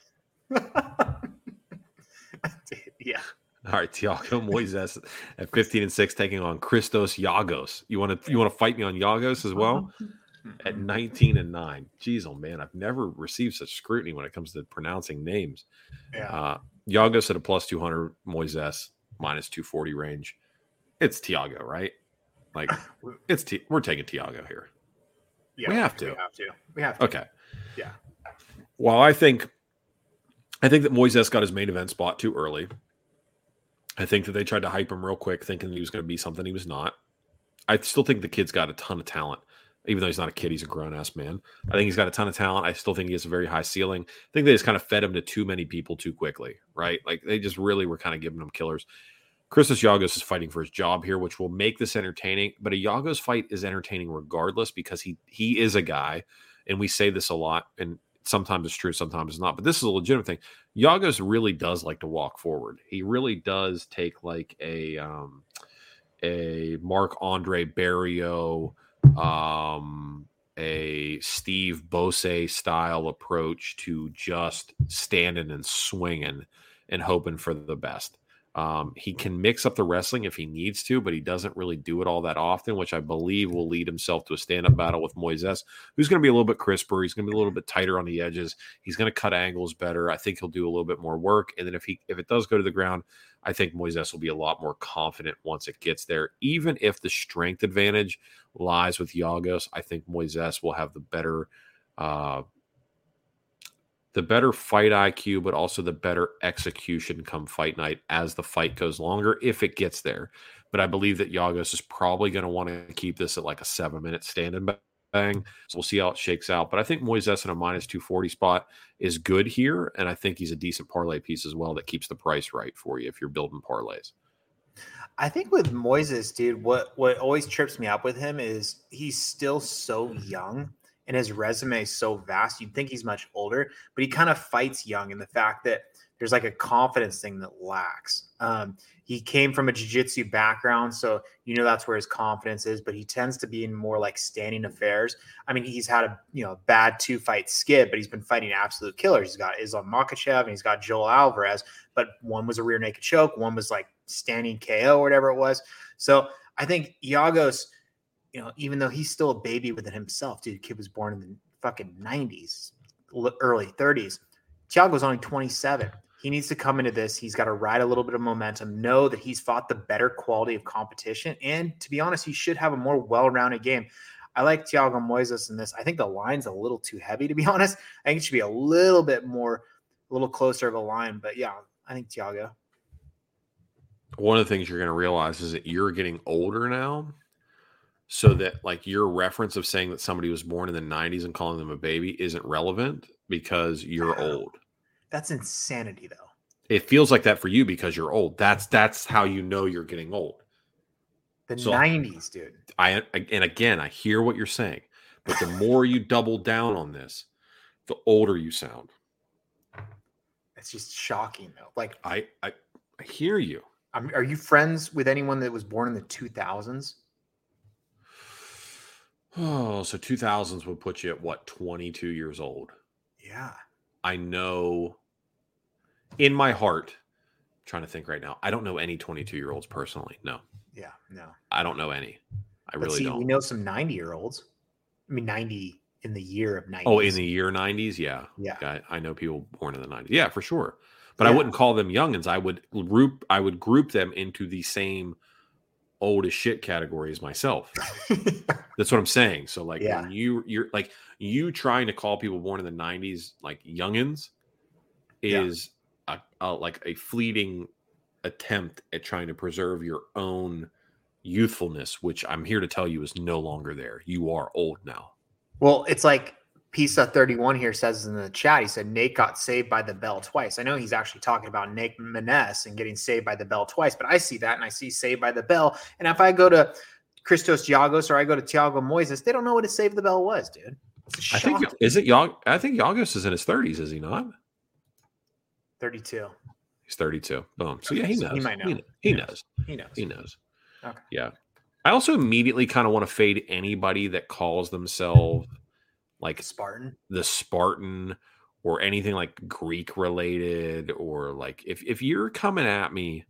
Yeah. All right, Thiago Moises at fifteen and six, taking on Christos Yagos. You want to you want to fight me on Yagos as well? At nineteen and nine. Jeez, oh man, I've never received such scrutiny when it comes to pronouncing names. Yeah. Uh, Yagos at a plus two hundred, Moises minus two forty range. It's Thiago, right? Like it's T- we're taking Thiago here. Yeah, we have to. We have to. We have to. Okay. Yeah. Well, I think I think that Moises got his main event spot too early. I think that they tried to hype him real quick, thinking he was going to be something he was not. I still think the kid's got a ton of talent. Even though he's not a kid, he's a grown-ass man. I think he's got a ton of talent. I still think he has a very high ceiling. I think they just kind of fed him to too many people too quickly, right? Like, they just really were kind of giving him killers. Christos Giagos is fighting for his job here, which will make this entertaining. But a Giagos fight is entertaining regardless because he he is a guy, and we say this a lot, and sometimes it's true, sometimes it's not. But this is a legitimate thing. Giagos really does like to walk forward. He really does take like a um, a Marc-Andre Barrios, um, a Steve Bose style approach to just standing and swinging and hoping for the best. Um, he can mix up the wrestling if he needs to, but he doesn't really do it all that often, which I believe will lead himself to a stand-up battle with Moises, who's going to be a little bit crisper. He's going to be a little bit tighter on the edges. He's going to cut angles better. I think he'll do a little bit more work. And then if he if it does go to the ground, I think Moises will be a lot more confident once it gets there. Even if the strength advantage lies with Giagos, I think Moises will have the better uh, the better fight I Q, but also the better execution come fight night as the fight goes longer, if it gets there. But I believe that Giagos is probably going to want to keep this at like a seven-minute stand-and bang. So we'll see how it shakes out. But I think Moises in a minus two forty spot is good here, and I think he's a decent parlay piece as well that keeps the price right for you if you're building parlays. I think with Moises, dude, what, what always trips me up with him is he's still so young. And his resume is so vast. You'd think he's much older, but he kind of fights young in the fact that there's like a confidence thing that lacks. Um, he came from a jiu-jitsu background, so you know that's where his confidence is, but he tends to be in more like standing affairs. I mean, he's had a you know bad two-fight skid, but he's been fighting absolute killers. He's got Islam Makhachev and he's got Joel Alvarez, but one was a rear naked choke, one was like standing K O or whatever it was. So I think Giagos, you know, even though he's still a baby within himself, dude, kid was born in the fucking nineties, early thirties. Thiago's only twenty-seven. He needs to come into this. He's got to ride a little bit of momentum, know that he's fought the better quality of competition. And to be honest, he should have a more well-rounded game. I like Thiago Moises in this. I think the line's a little too heavy, to be honest. I think it should be a little bit more, a little closer of a line. But yeah, I think Thiago. One of the things you're going to realize is that you're getting older now. So that like your reference of saying that somebody was born in the nineties and calling them a baby isn't relevant because you're old. That's insanity, though. It feels like that for you because you're old. That's that's how you know you're getting old. The so nineties, dude. I and again, I hear what you're saying, but the more you double down on this, the older you sound. It's just shocking, though. Like I I, I hear you. I'm, are you friends with anyone that was born in the two thousands? Oh, so two thousands would put you at what, twenty-two years old? Yeah. I know in my heart, I'm trying to think right now, I don't know any twenty-two-year-olds personally. No. Yeah, no. I don't know any. I but really see, don't. We know some ninety-year-olds. I mean, ninety in the year of nineties. Oh, in the year nineties? Yeah. Yeah. I, I know people born in the nineties. Yeah, for sure. But yeah. I wouldn't call them youngins. I would group I would group them into the same old as shit category as myself. That's what I'm saying. So like yeah. when you you're like you trying to call people born in the nineties like youngins is yeah. a, a, like a fleeting attempt at trying to preserve your own youthfulness, which I'm here to tell you is no longer there. You are old now. Well, it's like Pisa thirty-one here says in the chat, he said Nate got saved by the bell twice. I know he's actually talking about Nate Maness and getting saved by the bell twice, but I see that and I see saved by the bell. And if I go to Christos Giagos or I go to Thiago Moises, they don't know what a save the bell was, dude. I think is it Yag? I think Giagos is in his thirties, is he not? thirty-two. He's thirty-two. Boom. So yeah, he knows. He might know. He, he knows. He knows. He knows. Okay. Yeah. I also immediately kind of want to fade anybody that calls themselves like Spartan, the Spartan, or anything like Greek related, or like if if you're coming at me,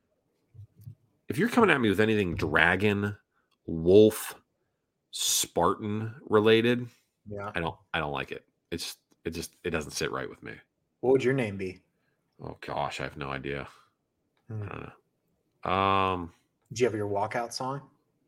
if you're coming at me with anything dragon, wolf, Spartan related, yeah, I don't I don't like it. It's it just it doesn't sit right with me. What would your name be? Oh gosh, I have no idea. Hmm. I don't know. Um, Did you have your walkout song?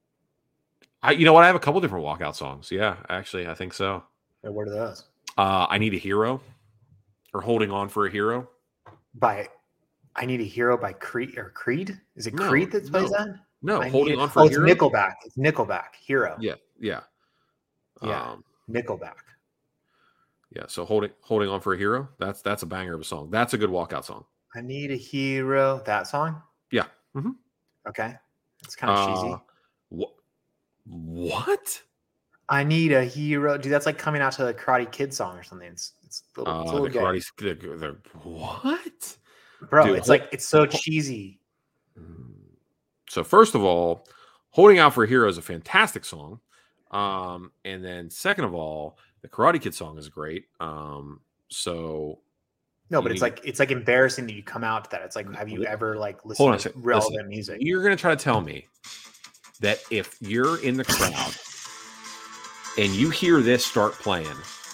I you know what? I have a couple different walkout songs. Yeah, actually, I think so. Yeah, what are those? Uh, I Need a Hero, or Holding On for a Hero. By I Need a Hero by Creed or Creed? Is it No, Creed that plays no. that? No, I Holding need, On for oh, a it's Hero. Nickelback. It's Nickelback. Hero. Yeah, yeah, Yeah. um, Nickelback. yeah. So holding holding on for a hero. That's that's a banger of a song. That's a good walkout song. I Need a Hero. That song? Yeah. Mm-hmm. Okay. It's kind of Uh, cheesy. What? What? I need a hero. Dude, that's like coming out to a Karate Kid song or something. It's, it's a little, it's a Uh, little the gay. karate. The, the, what? Bro, Dude, it's hold- like, it's so cheesy. So first of all, "Holding Out for a Hero" is a fantastic song. Um, and then second of all, the Karate Kid song is great. Um, so No, but You it's need- like, it's like embarrassing that you come out to that. It's like, have you Hold ever like on listened a to second. relevant Listen, music? you're gonna try to tell me that if you're in the crowd and you hear this start playing,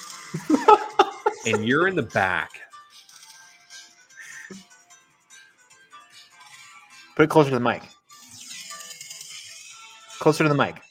and you're in the back, Put it closer to the mic. Closer to the mic.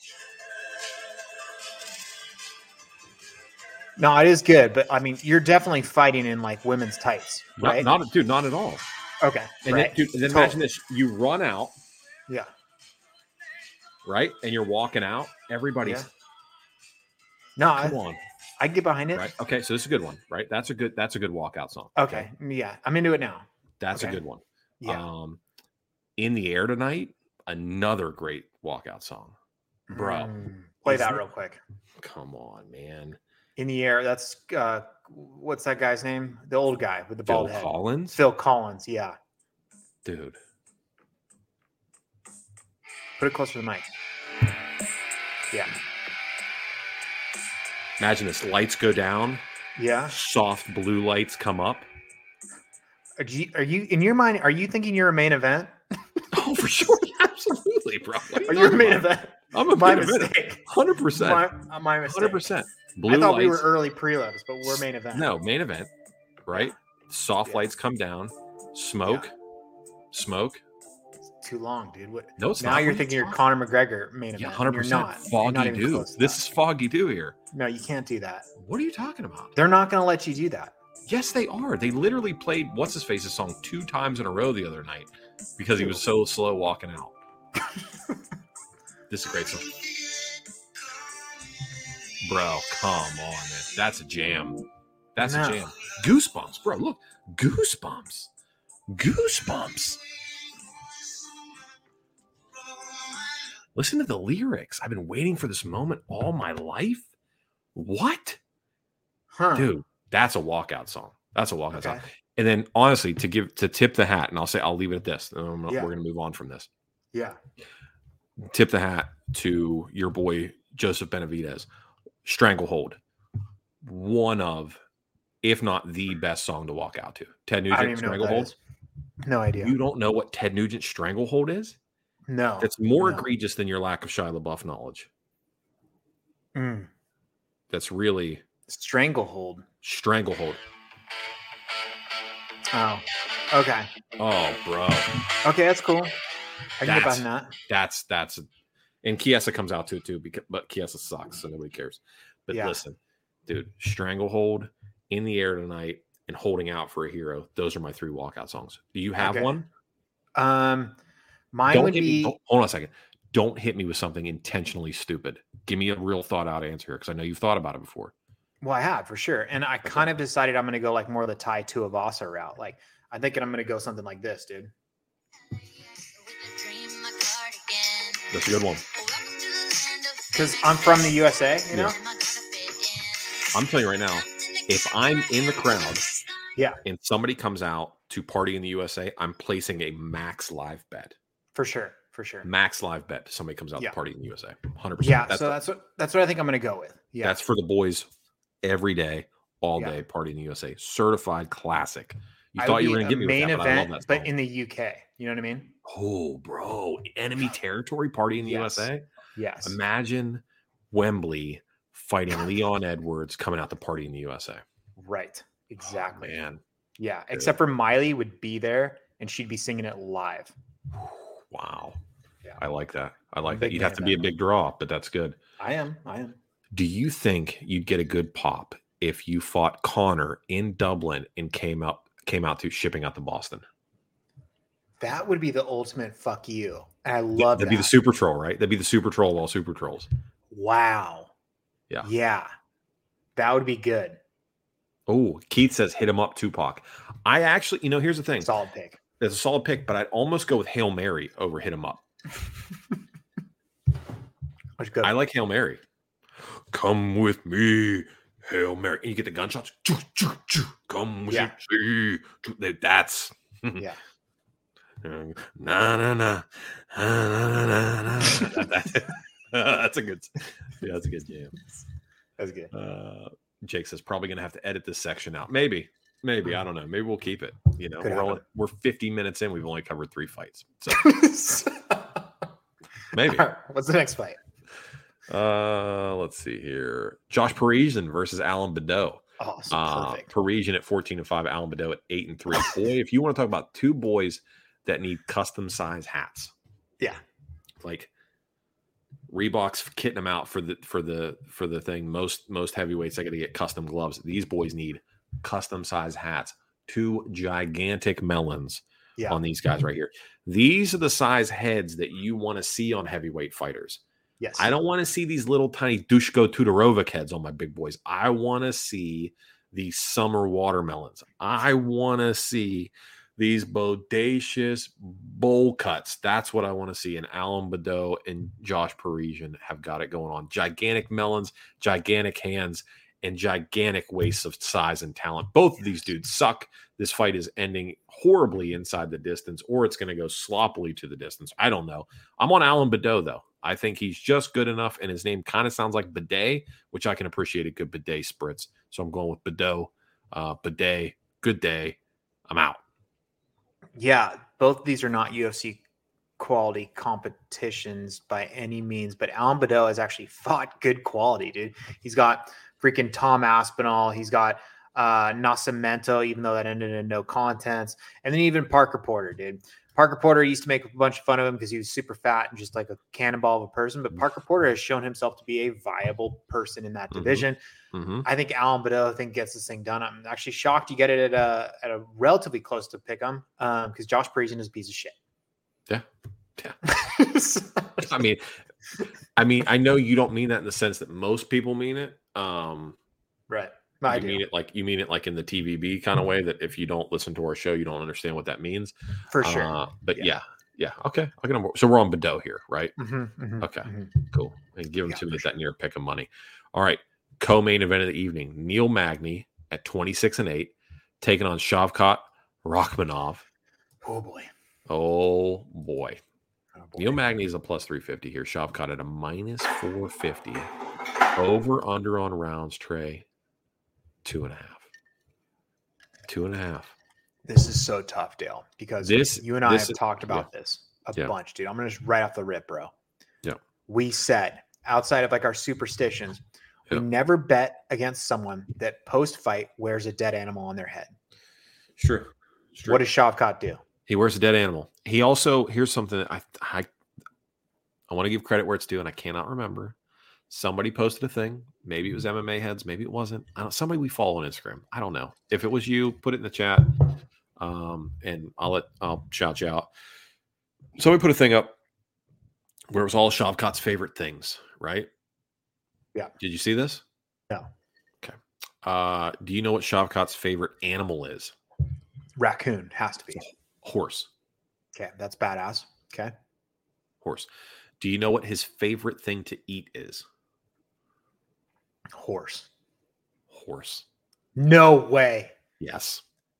No, it is good, but I mean, you're definitely fighting in like women's tights, not, right? not dude, not at all. okay, And right. then, dude, and then Totally. imagine this: you run out, Yeah, right, and you're walking out. Everybody's Yeah. no, I, come on, I can get behind it. right? Okay, so this is a good one, right? That's a good. That's a good walkout song. Okay, yeah, I'm into it now. That's Okay. a good one. Yeah, Um, "In the Air Tonight," another great walkout song. Bro, Mm, play is that it- real quick. come on, man. In the air. That's uh, what's that guy's name? The old guy with the Phil bald head. Collins, Phil Collins. Yeah, dude. put it closer to the mic. Yeah, Imagine this: lights go down, yeah. soft blue lights come up. Are you, are you in your mind? Are you thinking you're a main event? Oh, for sure, absolutely, bro. What Are you you a talking main about? event? I'm a My main event. mistake. Hundred percent, My, uh, my mistake. hundred percent. Blue I thought lights. we were early prelims, but we're main event. No, main event, right? Soft Yeah. lights come down, smoke, smoke. It's too long, dude. What? No, it's now not. you're What are thinking you you're Conor McGregor main Yeah, event. hundred and You're percent. not. You're not Foggy even do. close to This that. is foggy do here. No, you can't do that. What are you talking about? They're not going to let you do that. Yes, they are. They literally played what's his face's song two times in a row the other night because he was so slow walking out. This is a great song. Bro, come on, man. That's a jam. That's No. a jam. Goosebumps, bro. Look, goosebumps. Goosebumps. Listen to the lyrics. I've been waiting for this moment all my life. What? Huh. Dude, that's a walkout song. That's a walkout Okay. song. And then honestly, to give to tip the hat, and I'll say I'll leave it at this. And I'm not- Yeah. We're gonna move on from this. Yeah. Tip the hat to your boy Joseph Benavidez. Stranglehold. One of, if not the best song to walk out to. Ted I don't Nugent, even know what that Stranglehold. is. No idea. You don't know what Ted Nugent Stranglehold is? no. That's more no. egregious than your lack of Shia LaBeouf knowledge. Mm. That's really Stranglehold. Stranglehold. Oh. Okay. Oh, bro. Okay, that's cool. I can get That's- behind that. That's that's and Kiesa comes out to it too, because but Kiesa sucks, so nobody cares. But Yeah. listen, dude, Stranglehold, In the Air Tonight, and Holding Out for a Hero. Those are my three walkout songs. Do you have Okay. one? Um, mine Don't would hit me- be. don't- hold on a second. Don't hit me with something intentionally stupid. Give me a real thought out answer here because I know you've thought about it before. Well, I have for sure, and I kind of decided I'm going to go like more of the Tai Tuivasa route. Like I'm thinking I'm going to go something like this, dude. That's a good one. Because I'm from the U S A, you know. I'm telling you right now, if I'm in the crowd Yeah, and somebody comes out to party in the U S A, I'm placing a max live bet. for sure, for sure. Max live bet. Somebody comes out Yeah. to party in the U S A. one hundred percent. Yeah, That's, so that's what that's what I think I'm going to go with. Yeah, that's for the boys every day, all Yeah. day, party in the U S A. Certified classic. You I thought would you were be going to a get me with main that, but I love event, that but song. in the U K. You know what I mean? Oh, bro. Enemy territory party in the Yes. U S A? Yes. Imagine Wembley fighting Leon Edwards coming out to party in the U S A. Right. Exactly. Oh, man. Yeah. Except for Miley would be there and she'd be singing it live. Wow. Yeah. I like that. I like Big that. You'd fan have to of be a that. big draw, but that's good. I am. I am. Do you think you'd get a good pop if you fought Connor in Dublin and came out came out to shipping out to Boston? That would be the ultimate fuck you. And I love That'd that. be the super troll, right? That'd be the super troll of all super trolls. Wow. Yeah. Yeah. That would be good. Oh, Keith says hit him up, Tupac. I actually, you know, here's the thing. Solid pick. It's a solid pick, but I'd almost go with Hail Mary over hit him up. That's good. I like Hail Mary. Come with me, Hail Mary. And you get the gunshots. Choo, choo, choo. Come with Yeah. me. That's Yeah. na na na na na na na. That's a good. Yeah, that's a good jam. That's good. Uh, Jake says probably gonna have to edit this section out. Maybe, maybe I don't know. Maybe we'll keep it. You know, Could we're only, happen. we're fifty minutes in. We've only covered three fights. So maybe. All right, what's the next fight? Uh, let's see here. Josh Parisian versus Alan Badeau. Oh, so Uh, perfect. Parisian at fourteen and five, Alan Badeau at eight and three. Boy, if you want to talk about two boys that need custom size hats, Yeah. like Reebok's kitting them out for the for the for the thing. Most most heavyweights are going to get custom gloves. These boys need custom size hats. Two gigantic melons Yeah. on these guys right here. These are the size heads that you want to see on heavyweight fighters. Yes. I don't want to see these little tiny Dushko Tudorovic heads on my big boys. I want to see these summer watermelons. I want to see these bodacious bowl cuts. That's what I want to see. And Alan Badeau and Josh Parisian have got it going on. Gigantic melons, gigantic hands, and gigantic wastes of size and talent. Both of these dudes suck. This fight is ending horribly inside the distance, or it's going to go sloppily to the distance. I don't know. I'm on Alan Badeau, though. I think he's just good enough, and his name kind of sounds like bidet, which I can appreciate a good bidet spritz. So I'm going with Badeau. Uh, bidet, good day. I'm out. Yeah, both of these are not U F C quality competitions by any means, but Alan Badeau has actually fought good quality, dude. He's got freaking Tom Aspinall. He's got uh, Nascimento, even though that ended in no contents. And then even Parker Porter, dude. Parker Porter used to make a bunch of fun of him because he was super fat and just like a cannonball of a person. But Parker Porter has shown himself to be a viable person in that Mhm. division. Mm-hmm. I think Alan Badeau, I think, gets this thing done. I'm actually shocked you get it at a at a relatively close to pick 'em um, because Josh Parisian is a piece of shit. Yeah. Yeah. I mean, I mean, I know you don't mean that in the sense that most people mean it. Um, right. I you do. mean it like you mean it like in the T V B kind of way that if you don't listen to our show, you don't understand what that means. For sure. Uh, but Yeah. yeah. yeah, okay. I can. So we're on Badeau here, right? Mhm, mhm, Okay. mhm. Cool. And give him Yeah, to me for at that near pick of money. All right. Co-main event of the evening: Neil Magny at twenty-six and eight, taking on Shavkat Rakhmonov. Oh boy. Oh boy. Oh, boy. Neil Magny is a plus three fifty here. Shavkat at a minus four fifty. Over under on rounds, Trey. Two and a half. Two and a half. This is so tough, Dale, because This- you and I this have is- talked about this a Yeah. bunch, dude. I'm gonna just right off the rip, bro. Yeah. We said outside of like our superstitions, Yeah. we never bet against someone that post fight wears a dead animal on their head. Sure. What does Shavkat do? He wears a dead animal. He also, here's something that I I, I want to give credit where it's due, and I cannot remember. Somebody posted a thing. Maybe it was M M A Heads. Maybe it wasn't. I don't, somebody we follow on Instagram. I don't know. If it was you, put it in the chat, um, and I'll let I'll shout you out. Somebody put a thing up where it was all Shavkat's favorite things, right? Yeah. Did you see this? No. Okay. Uh, do you know what Shavkat's favorite animal is? Raccoon has to be. Horse. Okay, that's badass. Okay. Horse. Do you know what his favorite thing to eat is? Horse. Horse. No way. Yes.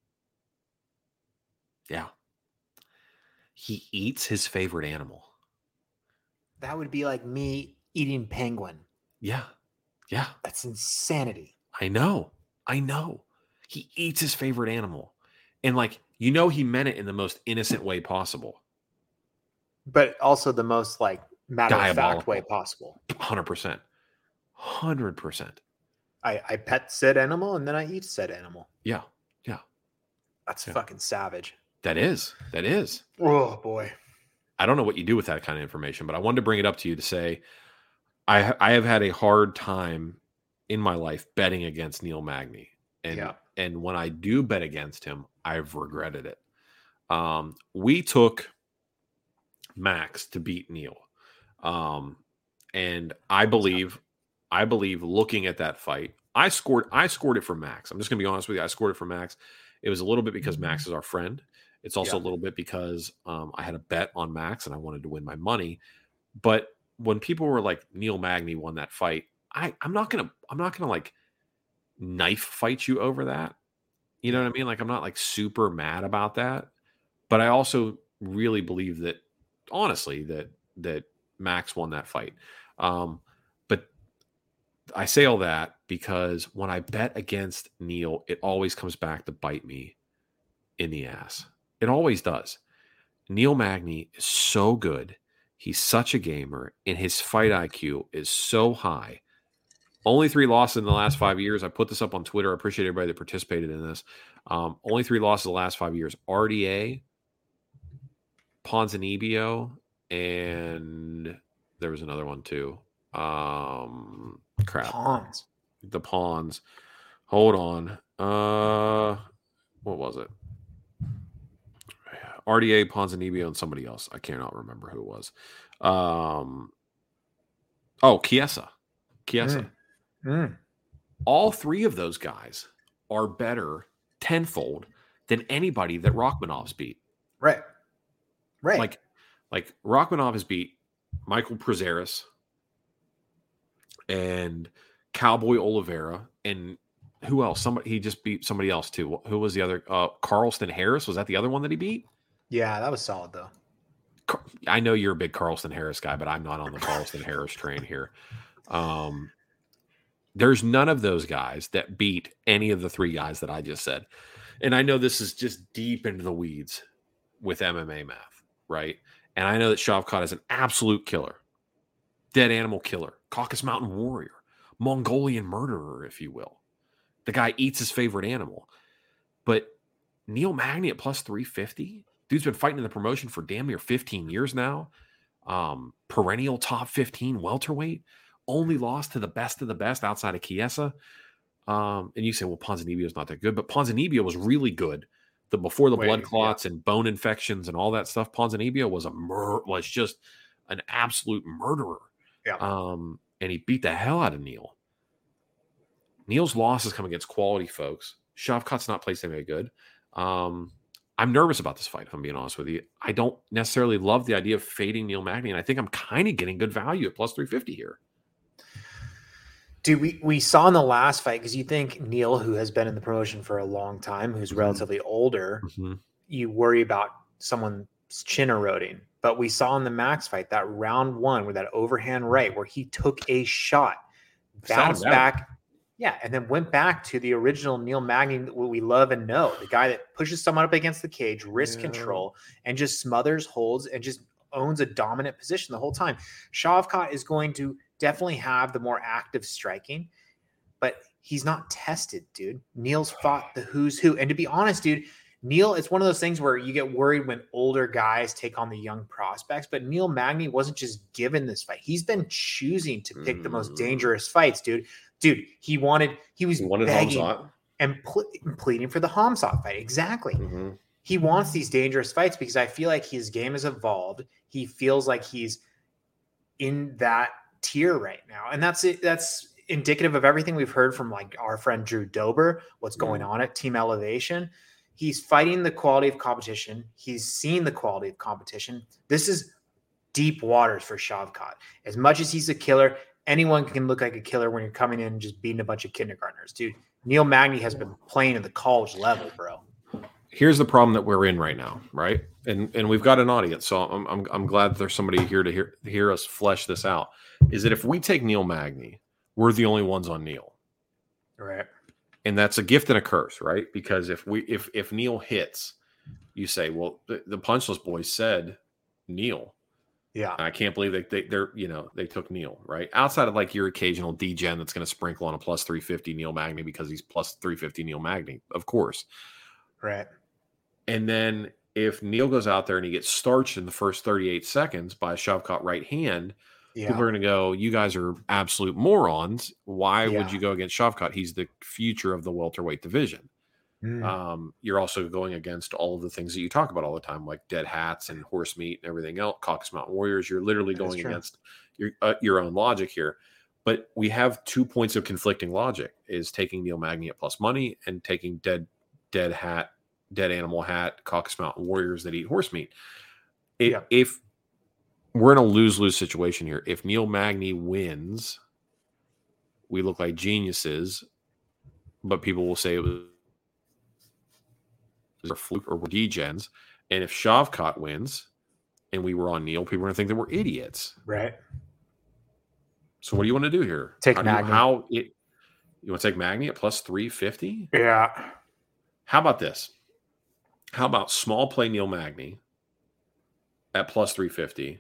Yeah. He eats his favorite animal. That would be like me eating penguin. Yeah. Yeah. That's insanity. I know. I know. He eats his favorite animal. And like, you know, he meant it in the most innocent way possible. But also the most like matter of fact Diabolical. way possible. one hundred percent. one hundred percent. I, I pet said animal and then I eat said animal. Yeah. Yeah. That's Yeah. fucking savage. That is. That is. Oh boy. I don't know what you do with that kind of information, but I wanted to bring it up to you to say I I have had a hard time in my life betting against Neil Magny. And Yeah. and when I do bet against him, I've regretted it. Um, we took Max to beat Neil. Um, and I believe I believe looking at that fight, I scored I scored it for Max. I'm just gonna be honest with you. I scored it for Max. It was a little bit because Max is our friend. It's also Yeah. a little bit because um, I had a bet on Max and I wanted to win my money. But when people were like, Neil Magny won that fight, I, I'm not gonna, I'm not gonna like knife fight you over that. You know what I mean? Like, I'm not like super mad about that. But I also really believe that, honestly, that that Max won that fight. Um, but I say all that because when I bet against Neil, it always comes back to bite me in the ass. It always does. Neil Magny is so good. He's such a gamer, and his fight I Q is so high. Only three losses in the last five years. I put this up on Twitter. I appreciate everybody that participated in this. Um, only three losses in the last five years. R D A, Ponzinibbio, and there was another one too. Um, crap. Pawns. The Pawns. Hold on. Uh, what was it? R D A, Ponzinibbio, and somebody else. I cannot remember who it was. Um, oh, Chiesa. Chiesa. Mm. Mm. All three of those guys are better tenfold than anybody that Rachmanov's beat. Right. Right. Like, like Rachmanov has beat Michael Prazeres and Cowboy Oliveira, and who else? Somebody he just beat somebody else too. Who was the other? Uh, Carlston Harris, was that the other one that he beat? Yeah, that was solid though. I know you're a big Carlston Harris guy, but I'm not on the Carlston Harris train here. Um, there's none of those guys that beat any of the three guys that I just said. And I know this is just deep into the weeds with M M A math, right? And I know that Shavkat is an absolute killer, dead animal killer, Caucasus Mountain warrior, Mongolian murderer, if you will. The guy eats his favorite animal. But Neil Magny at plus three fifty, dude's been fighting in the promotion for damn near fifteen years now. Um, perennial top fifteen welterweight, only lost to the best of the best outside of Chiesa. Um, and you say, well, Ponzinibbio is not that good, but Ponzinibbio was really good. The before the Wait, blood clots yeah. and bone infections and all that stuff, Ponzinibbio was a mur- was just an absolute murderer. Yeah. Um, and he beat the hell out of Neil. Neil's losses come against quality folks. Shavkat's not placed very good. Um, I'm nervous about this fight, if I'm being honest with you. I don't necessarily love the idea of fading Neil Magny, and I think I'm kind of getting good value at plus three fifty here. Dude, we, we saw in the last fight, because you think Neil, who has been in the promotion for a long time, who's Mm-hmm. relatively older, Mm-hmm. you worry about someone's chin eroding. But we saw in the Max fight that round one with that overhand right where he took a shot, bounced back, yeah, and then went back to the original Neil Magny, what we love and know, the guy that pushes someone up against the cage, wrist Yeah. control, and just smothers, holds, and just owns a dominant position the whole time. Shavkat is going to definitely have the more active striking, but he's not tested, dude. Neil's fought the who's who. And to be honest, dude, Neil, it's one of those things where you get worried when older guys take on the young prospects, but Neil Magny wasn't just given this fight. He's been choosing to pick mm. the most dangerous fights, dude. Dude, he wanted, he was he wanted begging Hamzat. and ple- pleading for the Hamzat fight. Exactly. Mm-hmm. He wants these dangerous fights because I feel like his game has evolved. He feels like he's in that tier right now. And that's it. That's indicative of everything we've heard from like our friend Drew Dober, what's going mm. on at Team Elevation. He's fighting the quality of competition. He's seen the quality of competition. This is deep waters for Shavkat. As much as he's a killer, anyone can look like a killer when you're coming in and just beating a bunch of kindergartners. Dude, Neil Magny has been playing at the college level, bro. Here's the problem that we're in right now, right? And and we've got an audience, so I'm I'm, I'm glad there's somebody here to hear hear us flesh this out. Is that if we take Neil Magny, we're the only ones on Neil, right? And that's a gift and a curse, right? Because if we if if Neil hits, you say, well, the, the Punchless Boys said Neil. Yeah, I can't believe they, they they're you know they took Neil, right? Outside of like your occasional D-gen that's going to sprinkle on a plus three fifty Neil Magny because he's plus three fifty Neil Magny, of course, right? And then if Neil goes out there and he gets starched in the first thirty-eight seconds by a Shavkat right hand, yeah. people are going to go, you guys are absolute morons. Why yeah. would you go against Shavkat? He's the future of the welterweight division. Mm. Um, you're also going against all of the things that you talk about all the time, like dead hats and horse meat and everything else, Caucasus Mountain Warriors. You're literally going against your uh, your own logic here. But we have two points of conflicting logic, is taking Neil Magny at plus money and taking dead dead hat Dead Animal Hat, Caucasus Mountain Warriors that eat horse meat. If, Yeah. if we're in a lose-lose situation here, if Neil Magny wins, we look like geniuses, but people will say it was a fluke or we're degens. And if Shavkat wins and we were on Neil, people are going to think that we're idiots. Right. So what do you want to do here? Take how, do you, Magny. how it, you want to take Magny at plus three fifty? Yeah. How about this? How about small play Neil Magny at plus three fifty?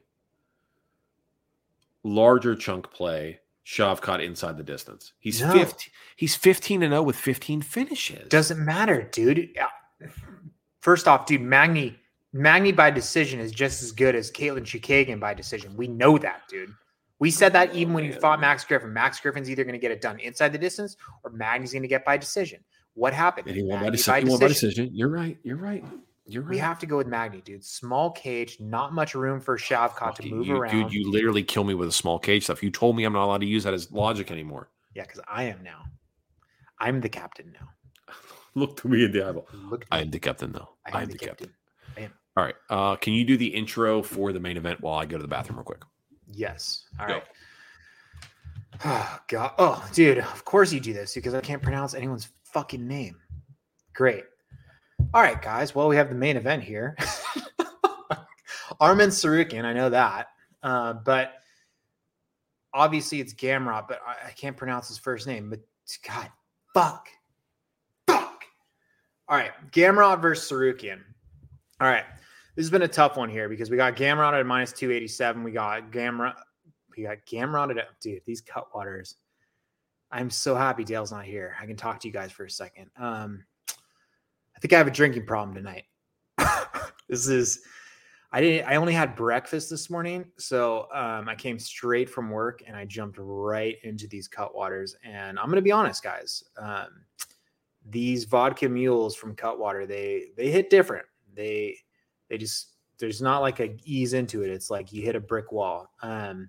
Larger chunk play Shavkat inside the distance. He's No. fifteen. He's fifteen and zero with fifteen finishes. Doesn't matter, dude. Yeah. First off, dude, Magny, Magny by decision is just as good as Caitlin Chukagian by decision. We know that, dude. We said that even when you fought Max Griffin. Max Griffin's either going to get it done inside the distance or Magny's going to get by decision. What happened? And he won by, Magny deci- he won by decision. You're right. You're right. You're right. We have to go with Magny, dude. Small cage, not much room for Shavkat to Fuck move you, around. Dude, you literally kill me with a small cage stuff. You told me I'm not allowed to use that as logic anymore. Yeah, because I am now. I'm the captain now. Look to me in the eyeball. Look, I am the captain now. I am I am the the captain. captain. I am. All right. Uh, can you do the intro for the main event while I go to the bathroom real quick? Yes. All Go. right. Oh, God. Oh, dude. Of course you do this because I can't pronounce anyone's fucking name. Great. All right, guys. Well, we have the main event here. Arman Tsarukyan. I know that. Uh, but obviously it's Gamrot, but I, I can't pronounce his first name. But God, fuck. Fuck. All right. Gamrot versus Tsarukyan. All right. This has been a tough one here because we got Gamrot at minus two eighty-seven. We got Gamrot. We got Gamrot at, dude, these Cutwaters. I'm so happy Dale's not here. I can talk to you guys for a second. Um, I think I have a drinking problem tonight. This is, I didn't, I only had breakfast this morning. So um, I came straight from work and I jumped right into these Cutwaters. And I'm going to be honest, guys. Um, these vodka mules from Cutwater, they, they hit different. They, they just, there's not like a ease into it. It's like you hit a brick wall. Um,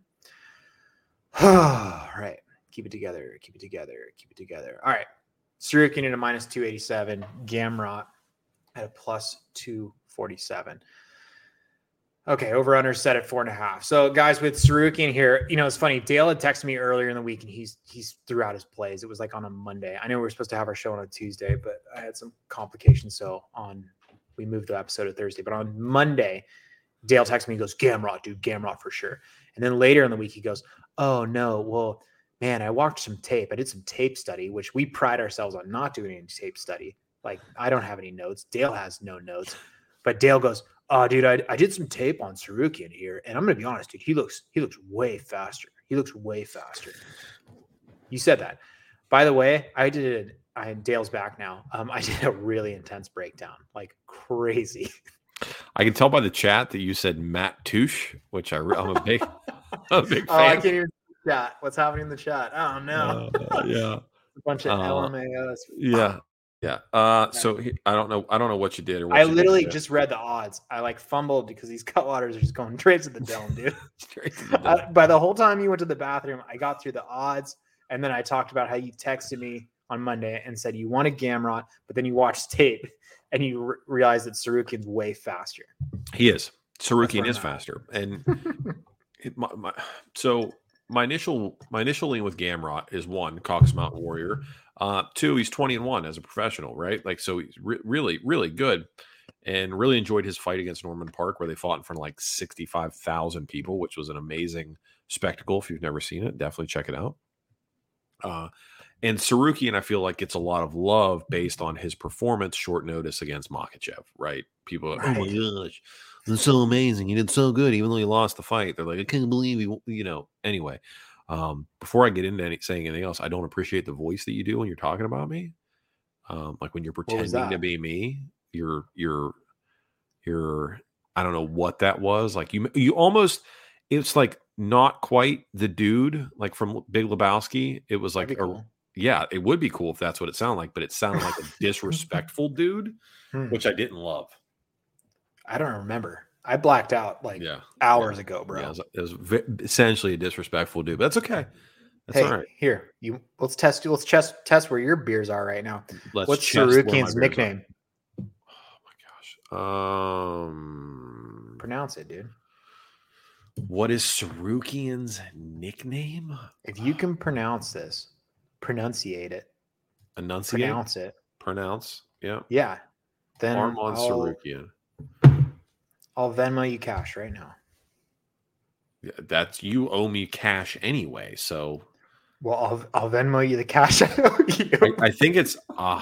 all right. Keep it together. Keep it together. Keep it together. All right. Tsarukyan at a minus two eighty-seven. Gamrot at a plus two forty-seven. Okay. Over under set at four and a half. So guys, with Tsarukyan here, you know, it's funny. Dale had texted me earlier in the week and he's, he's threw out his plays. It was like on a Monday. I know we were supposed to have our show on a Tuesday, but I had some complications. So on, we moved the episode to Thursday, but on Monday, Dale texted me, he goes, Gamrot, dude, Gamrot for sure. And then later in the week, he goes, oh no, well, man, I watched some tape. I did some tape study, which we pride ourselves on not doing any tape study. Like, I don't have any notes. Dale has no notes. But Dale goes, oh, dude, I, I did some tape on Tsarukyan here. And I'm going to be honest, dude, he looks he looks way faster. He looks way faster. You said that. By the way, I did, I Dale's back now. Um, I did a really intense breakdown, like crazy. I can tell by the chat that you said Matt Touche, which I, I'm a big, I'm a big fan. Oh, I can't even chat. What's happening in the chat? Oh no. Uh, yeah. A bunch of Uh, L M A Os. Yeah. Yeah. Uh, so he, I don't know. I don't know what you did or what I you literally didn't do. just read the odds. I like fumbled because these Cutwaters are just going straight to the dome, dude. Straight to the dome. I, by the whole time you went to the bathroom, I got through the odds, and then I talked about how you texted me on Monday and said you wanted Gamrot, but then you watched tape and you re- realized that Tsarukyan's way faster. He is. Tsarukyan where is I'm at. faster, and it, my, my, so my initial my initial lean with Gamrot is one, Caucasus Mountain Warrior. Uh, two, he's twenty and one as a professional, right? Like, so he's re- really really good, and really enjoyed his fight against Norman Park, where they fought in front of like sixty-five thousand people, which was an amazing spectacle. If you've never seen it, definitely check it out. Uh, and Tsarukyan, I feel like gets a lot of love based on his performance short notice against Makhachev, right? People are like, oh my gosh, it's so amazing. He did so good, even though he lost the fight. They're like, I can't believe he, you know, anyway. Um, before I get into any, saying anything else, I don't appreciate the voice that you do when you're talking about me. Um, like when you're was pretending to that? be me, you're, you're, you're, I don't know what that was. Like you, you almost, it's like not quite the dude, like from Big Lebowski. It was like, That'd be a- cool. yeah, it would be cool if that's what it sounded like, but it sounded like a disrespectful dude, Hmm. which I didn't love. I don't remember. I blacked out like Yeah. hours ago, bro. Yeah, it was, it was ve- essentially a disrespectful dude, but that's okay. That's Hey, all right. here you. Let's test. Let's test test where your beers are right now. Let's What's chest where my Tsarukyan's beers are. nickname? Um, Pronounce it, dude. What is Sarukian's nickname? If you can pronounce this, pronunciate it. Enunciate? Pronounce it. Pronounce. Yeah. Yeah. Then Armand I'll, Sarukian. I'll Venmo you cash right now. That's you owe me cash anyway. So, well, I'll, I'll Venmo you the cash I owe you. I, I think it's a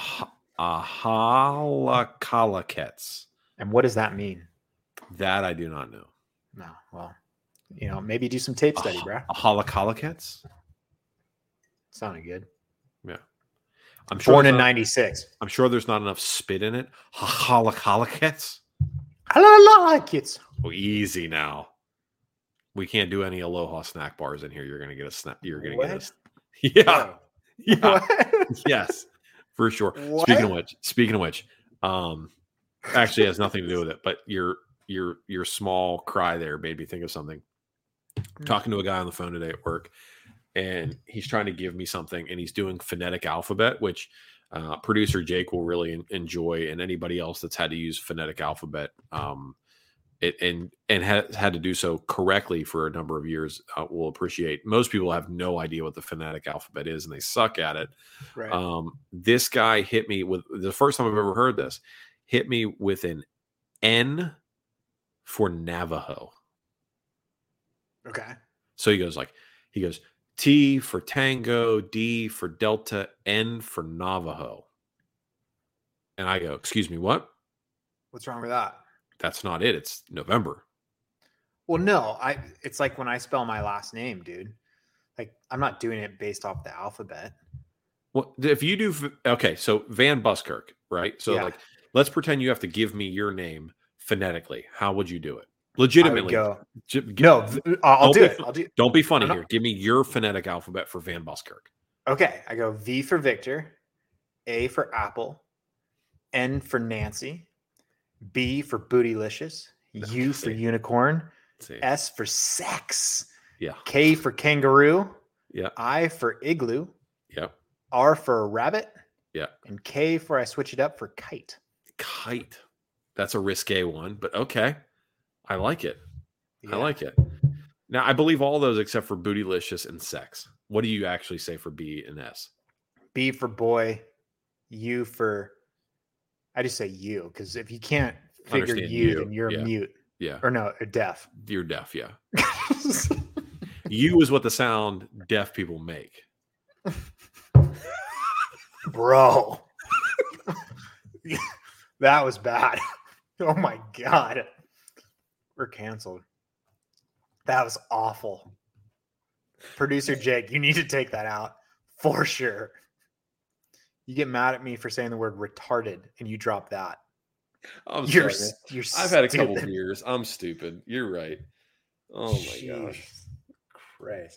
Ahalakhalakets. And what does that mean? That I do not know. No. Well, you know, maybe do some tape study, Ah, bro. Ahalakhalakets. Sounded good. Yeah. I'm sure Born in not, ninety-six. I'm sure there's not enough spit in it. Ahalakhalakets. Ahalakhalakets. Oh, easy now. We can't do any Aloha snack bars in here. You're gonna get a snap. You're gonna What? get a. Yeah. Bro. Yeah. What? Yes. For sure. What? Speaking of which, speaking of which, um, actually has nothing to do with it. But your your your small cry there made me think of something. Talking to a guy on the phone today at work, and he's trying to give me something, and he's doing phonetic alphabet, which uh, producer Jake will really en- enjoy, and anybody else that's had to use phonetic alphabet. Um, It, and and ha- had to do so correctly for a number of years uh, will appreciate. Most people have no idea what the phonetic alphabet is, and they suck at it. Right. Um, this guy hit me with the first time I've ever heard this. Hit me with an N for Navajo. Okay. So he goes like he goes T for Tango, D for Delta, N for Navajo. And I go, excuse me, what? What's wrong with that? That's not it. It's November. Well, no, I it's like when I spell my last name, dude. Like I'm not doing it based off the alphabet. Well, if you do, okay, so Van Buskirk, right? So, Yeah. like, let's pretend you have to give me your name phonetically. How would you do it? I would Legitimately. go, J- no, v- I'll don't do be it. fu- I'll do Don't be funny I'm not- here. Give me your phonetic alphabet for Van Buskirk. Okay, I go V for Victor, A for Apple, N for Nancy, B for Bootylicious, U for see. Unicorn, Let's see. S for Sex, Yeah. K for Kangaroo, Yeah. I for Igloo, Yep. R for Rabbit, Yeah. and K for I switch it up for Kite. Kite. That's a risque one, but okay. I like it. I Yeah. like it. Now, I believe all those except for Bootylicious and Sex. What do you actually say for B and S? B for boy, U for I just say you because if you can't figure Understand you, you, then you're yeah. mute Yeah. or no, a deaf. You're deaf. Yeah. You is what the sound deaf people make. Bro. That was bad. Oh my god. We're canceled. That was awful. Producer Jake, you need to take that out for sure. You get mad at me for saying the word retarded and you drop that. I'm You're sorry. s- you're I've had a couple stupid. beers. I'm stupid. You're right. Oh my gosh. Jesus Christ.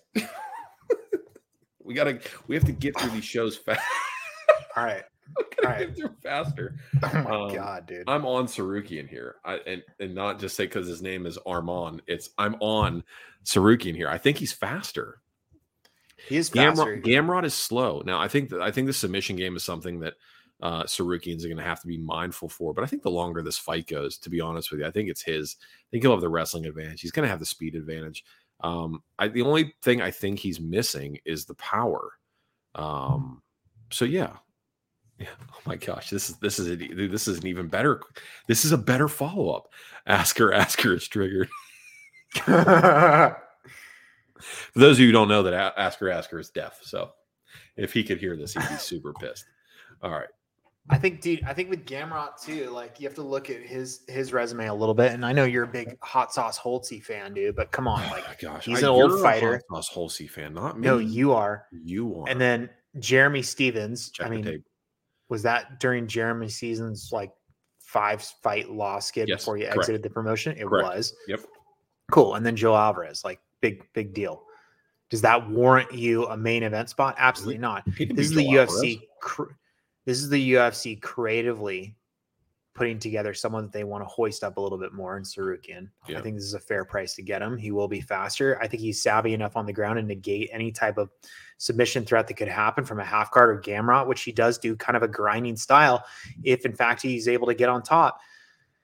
We gotta we have to get through these shows fast. All right. we gotta All right. get through faster. Oh my Um, god, dude. I'm on Sarukian here. I and, and not just say because his name is Armand. It's I'm on Sarukian here. I think he's faster. He is faster. Gamrot, Gamrot is slow. Now I think that I think the submission game is something that uh Sarukians are gonna have to be mindful for. But I think the longer this fight goes, to be honest with you, I think it's his. I think he'll have the wrestling advantage. He's gonna have the speed advantage. Um, I, the only thing I think he's missing is the power. Um, so yeah, yeah. Oh my gosh, this is this is a, this is an even better. This is a better follow up. Asker Asker is triggered. For those of you who don't know, that A- Asker Asker is deaf, so if he could hear this, he'd be super pissed. All right. I think, dude, I think with Gamrot too, like you have to look at his his resume a little bit. And I know you're a big Hot Sauce Holtzy fan, dude, but come on, Oh like my gosh, he's I- an old you're a fighter. Hot Sauce Holsey fan, not me. No, you are. You are. And then Jeremy Stevens. Check I the mean, tape. was that during Jeremy Season's like five fight loss skid Yes, before you correct. exited the promotion? It Correct. was. Yep. Cool. And then Joe Alvarez, like big, big deal. Does that warrant you a main event spot? Absolutely not. He can This beat is the Joe U F Alvarez. C. Cr- this is the U F C creatively putting together someone that they want to hoist up a little bit more in Sarukian. Yeah. I think this is a fair price to get him. He will be faster. I think he's savvy enough on the ground to negate any type of submission threat that could happen from a half guard or Gamrot, which he does do kind of a grinding style. If in fact he's able to get on top,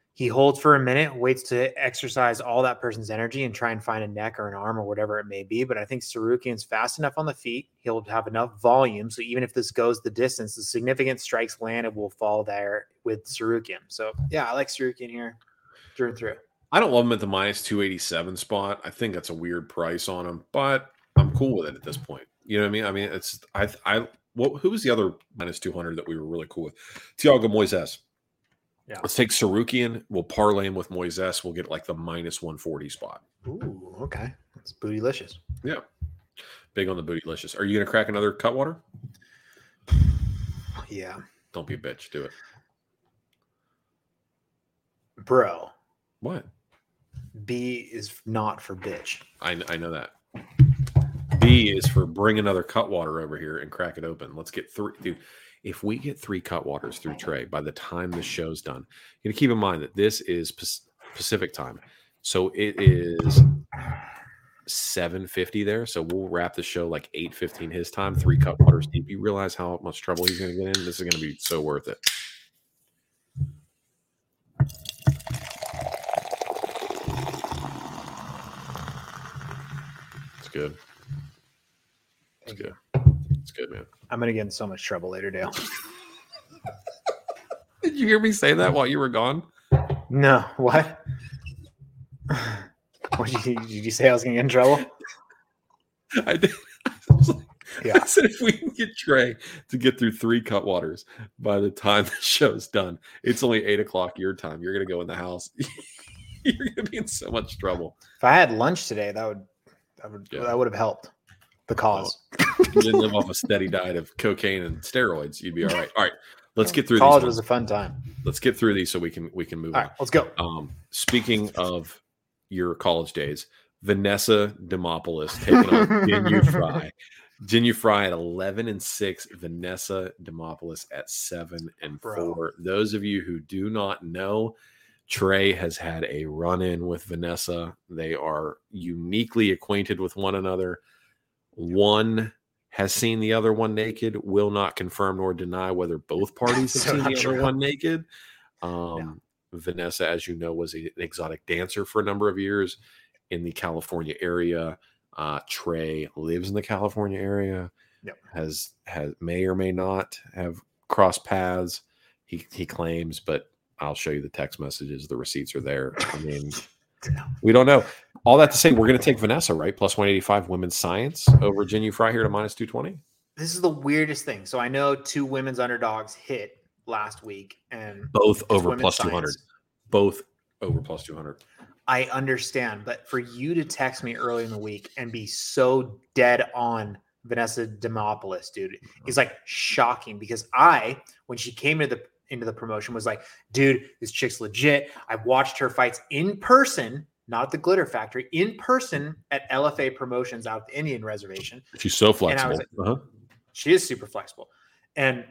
He holds for a minute, waits to exercise all that person's energy and try and find a neck or an arm or whatever it may be. But I think Sarukian's fast enough on the feet. He'll have enough volume. So even if this goes the distance, the significant strikes landed will fall there with Sarukian. So yeah, I like Sarukian here through and through. I don't love him at the minus two eighty-seven spot. I think that's a weird price on him, but I'm cool with it at this point. You know what I mean? I mean, it's I I what who was the other minus two hundred that we were really cool with? Thiago Moises. Yeah. Let's take Sarukian. We'll parlay him with Moises. We'll get like the minus one forty spot. Ooh, okay. That's bootylicious. Yeah. Big on the bootylicious. Are you going to crack another Cutwater? Yeah. Don't be a bitch. Do it. Bro. What? B is not for bitch. I, I know that. B is for bring another Cutwater over here and crack it open. Let's get three. Dude, if we get three Cutwaters through Trey by the time the show's done, you got to keep in mind that this is Pacific time. So it is seven fifty there. So we'll wrap the show like eight fifteen his time, three Cutwaters deep. You realize how much trouble he's going to get in? This is going to be so worth it. It's good. It's good. It's good, man. I'm going to get in so much trouble later, Dale. Did you hear me say that while you were gone? No. What? What did you, did you say I was going to get in trouble? I did. I, was like, yeah. I said if we can get Trey to get through three Cutwaters by the time the show's done, it's only eight o'clock your time. You're going to go in the house. You're going to be in so much trouble. If I had lunch today, that would that would yeah. that would have helped the cause. Well, you didn't live off a steady diet of cocaine and steroids, you'd be all right. All right, let's get through college these. Was a fun time. Let's get through these so we can we can move all on. Right, let's go. Um, speaking of your college days, Vanessa Demopoulos taking on Jinh Frey. Jinh Frey at eleven and six, Vanessa Demopoulos at seven and Bro. four. Those of you who do not know, Trey has had a run-in with Vanessa. They are uniquely acquainted with one another. One has seen the other one naked, will not confirm nor deny whether both parties have So seen the true. other one naked. Um, No. Vanessa, as you know, was a, an exotic dancer for a number of years in the California area. Uh, Trey lives in the California area. Yep. Has has may or may not have crossed paths. He he claims, but I'll show you the text messages. The receipts are there. I mean, we don't know. All that to say, we're going to take Vanessa, right? Plus one eighty-five women's science over Jinh Frey here to minus two twenty. This is the weirdest thing. So I know two women's underdogs hit last week, and Both over women's plus two hundred. science. Both over plus two hundred. I understand, but for you to text me early in the week and be so dead on Vanessa Demopoulos, dude, is like shocking because I, when she came into the into the promotion, was like, dude, this chick's legit. I've watched her fights in person, not at the Glitter Factory, in person at L F A Promotions out at the Indian Reservation. She's so flexible. Like, uh-huh. She is super flexible, and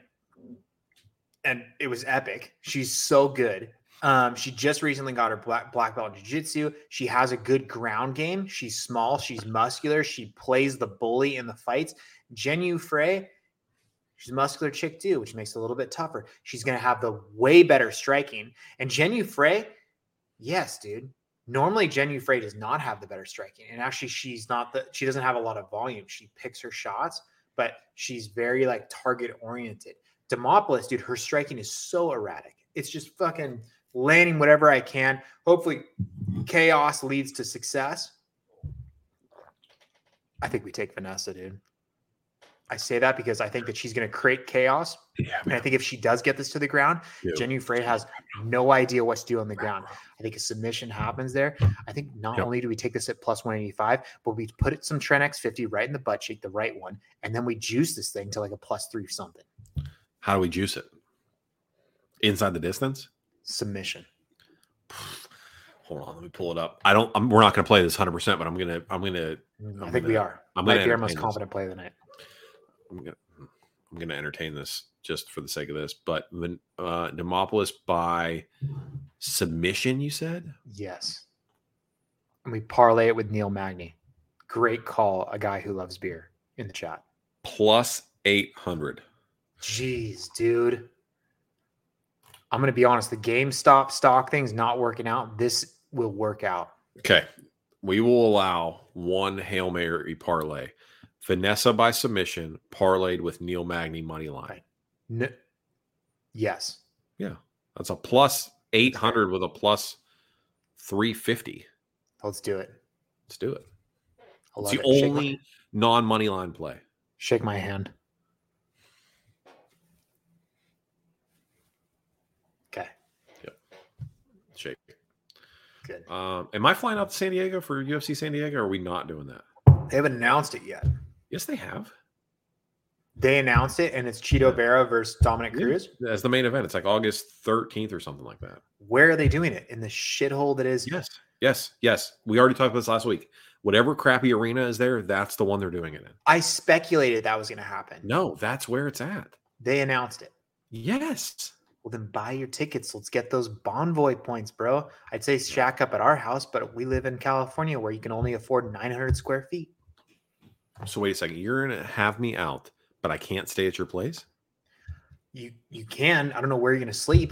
and it was epic. She's so good. Um, she just recently got her black, black belt in jiu-jitsu. She has a good ground game. She's small. She's muscular. She plays the bully in the fights. Jinh Frey, she's a muscular chick too, which makes it a little bit tougher. She's going to have the way better striking. And Jinh Frey, yes, dude. Normally, Jinh Frey does not have the better striking. And actually, she's not the, she doesn't have a lot of volume. She picks her shots, but she's very like target oriented. Demopoulos, dude, her striking is so erratic. It's just fucking landing whatever I can. Hopefully chaos leads to success. I think we take Vanessa, dude. I say that because I think that she's going to create chaos. Yeah, and I think if she does get this to the ground, yeah. Jinh Frey has no idea what to do on the ground. I think a submission happens there. I think not yep. only do we take this at plus one eighty-five, but we put it some Tren X fifty right in the butt cheek, the right one, and then we juice this thing to like a plus three something. How do we juice it? Inside the distance? Submission. Hold on, let me pull it up. I don't. I'm, we're not going to play this one hundred percent, but I'm gonna. I'm gonna. I I'm think gonna, we are. I'm Might gonna be our most entertain confident play of the night. I'm gonna. I'm gonna entertain this just for the sake of this. But uh, Demopoulos by submission, you said? Yes. And we parlay it with Neil Magny. Great call, a guy who loves beer in the chat. Plus eight hundred. Jeez, dude. I'm going to be honest. The GameStop stock thing's not working out. This will work out. Okay. We will allow one Hail Mary parlay. Vanessa by submission, parlayed with Neil Magny money line. Right. No, yes. Yeah. That's a plus eight hundred with a plus three fifty. Let's do it. Let's do it. I It's love the it. Shake only my, non-money line play. shake my hand. Okay. Shake. Good. Um, am I flying out to San Diego for U F C San Diego, or are we not doing that? They haven't announced it yet. Yes, they have. They announced it, and it's Cheeto Vera versus Dominic Cruz. As the main event. It's like August thirteenth or something like that. Where are they doing it? In the shithole that is. Yes. Yes. Yes. We already talked about this last week. Whatever crappy arena is there, that's the one they're doing it in. I speculated that was going to happen. No, that's where it's at. They announced it. Yes. Well, then buy your tickets. Let's get those Bonvoy points, bro. I'd say shack up at our house, but we live in California where you can only afford nine hundred square feet. So wait a second. You're going to have me out, but I can't stay at your place? You you can. I don't know where you're going to sleep.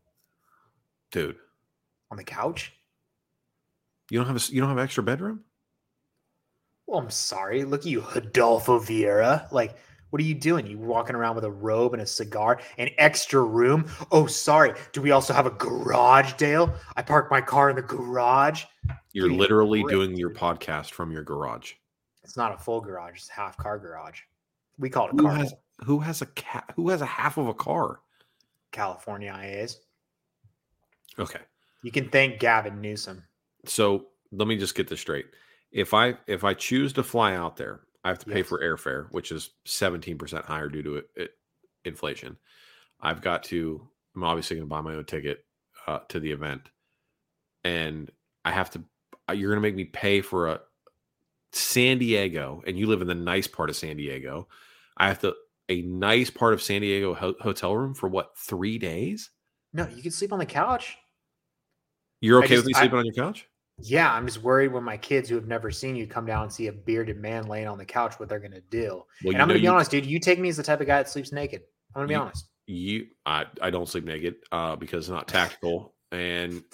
Dude. On the couch? You don't have a, you don't have an extra bedroom? Well, I'm sorry. Look at you, Adolfo Vieira. Like, what are you doing? You walking around with a robe and a cigar, an extra room? Oh, sorry. Do we also have a garage, Dale? I parked my car in the garage. You're Give me a literally break, doing your dude. podcast from your garage. It's not a full garage. It's a half car garage. We call it a Who car. has, who has a cat? Who has a half of a car? California I As. Okay. You can thank Gavin Newsom. So let me just get this straight. If I if I choose to fly out there, I have to pay Yes. for airfare, which is seventeen percent higher due to it, it, inflation. I've got to. I'm obviously going to buy my own ticket uh, to the event, and I have to. You're going to make me pay for a San Diego, and you live in the nice part of San Diego. I have to a nice part of San Diego ho- hotel room for what, three days? No, you can sleep on the couch. You're I okay just- with me I- sleeping on your couch? Yeah, I'm just worried when my kids who have never seen you come down and see a bearded man laying on the couch, what they're going to do. Well, and I'm know going to be you- honest, dude. You take me as the type of guy that sleeps naked. I'm going to be You- honest. You, I, I don't sleep naked uh, because it's not tactical, and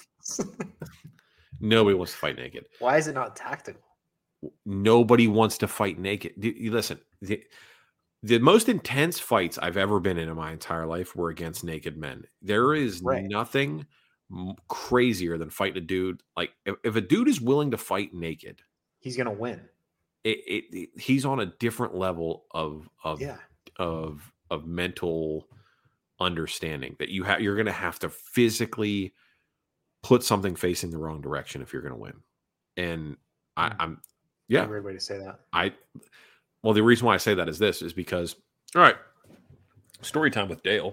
nobody wants to fight naked. Why is it not tactical? Nobody wants to fight naked. D- You listen, the, the most intense fights I've ever been in in my entire life were against naked men. There is Right. nothing m- crazier than fighting a dude. Like if, if a dude is willing to fight naked, He's going to win. it, it, it- he's on a different level of of Yeah. of of mental understanding that you have. You're going to have to physically put something facing the wrong direction if you're going to win. And I, Hmm. I'm, yeah, A weird way to say that. I, well, the reason why I say that is this is because, all right, story time with Dale,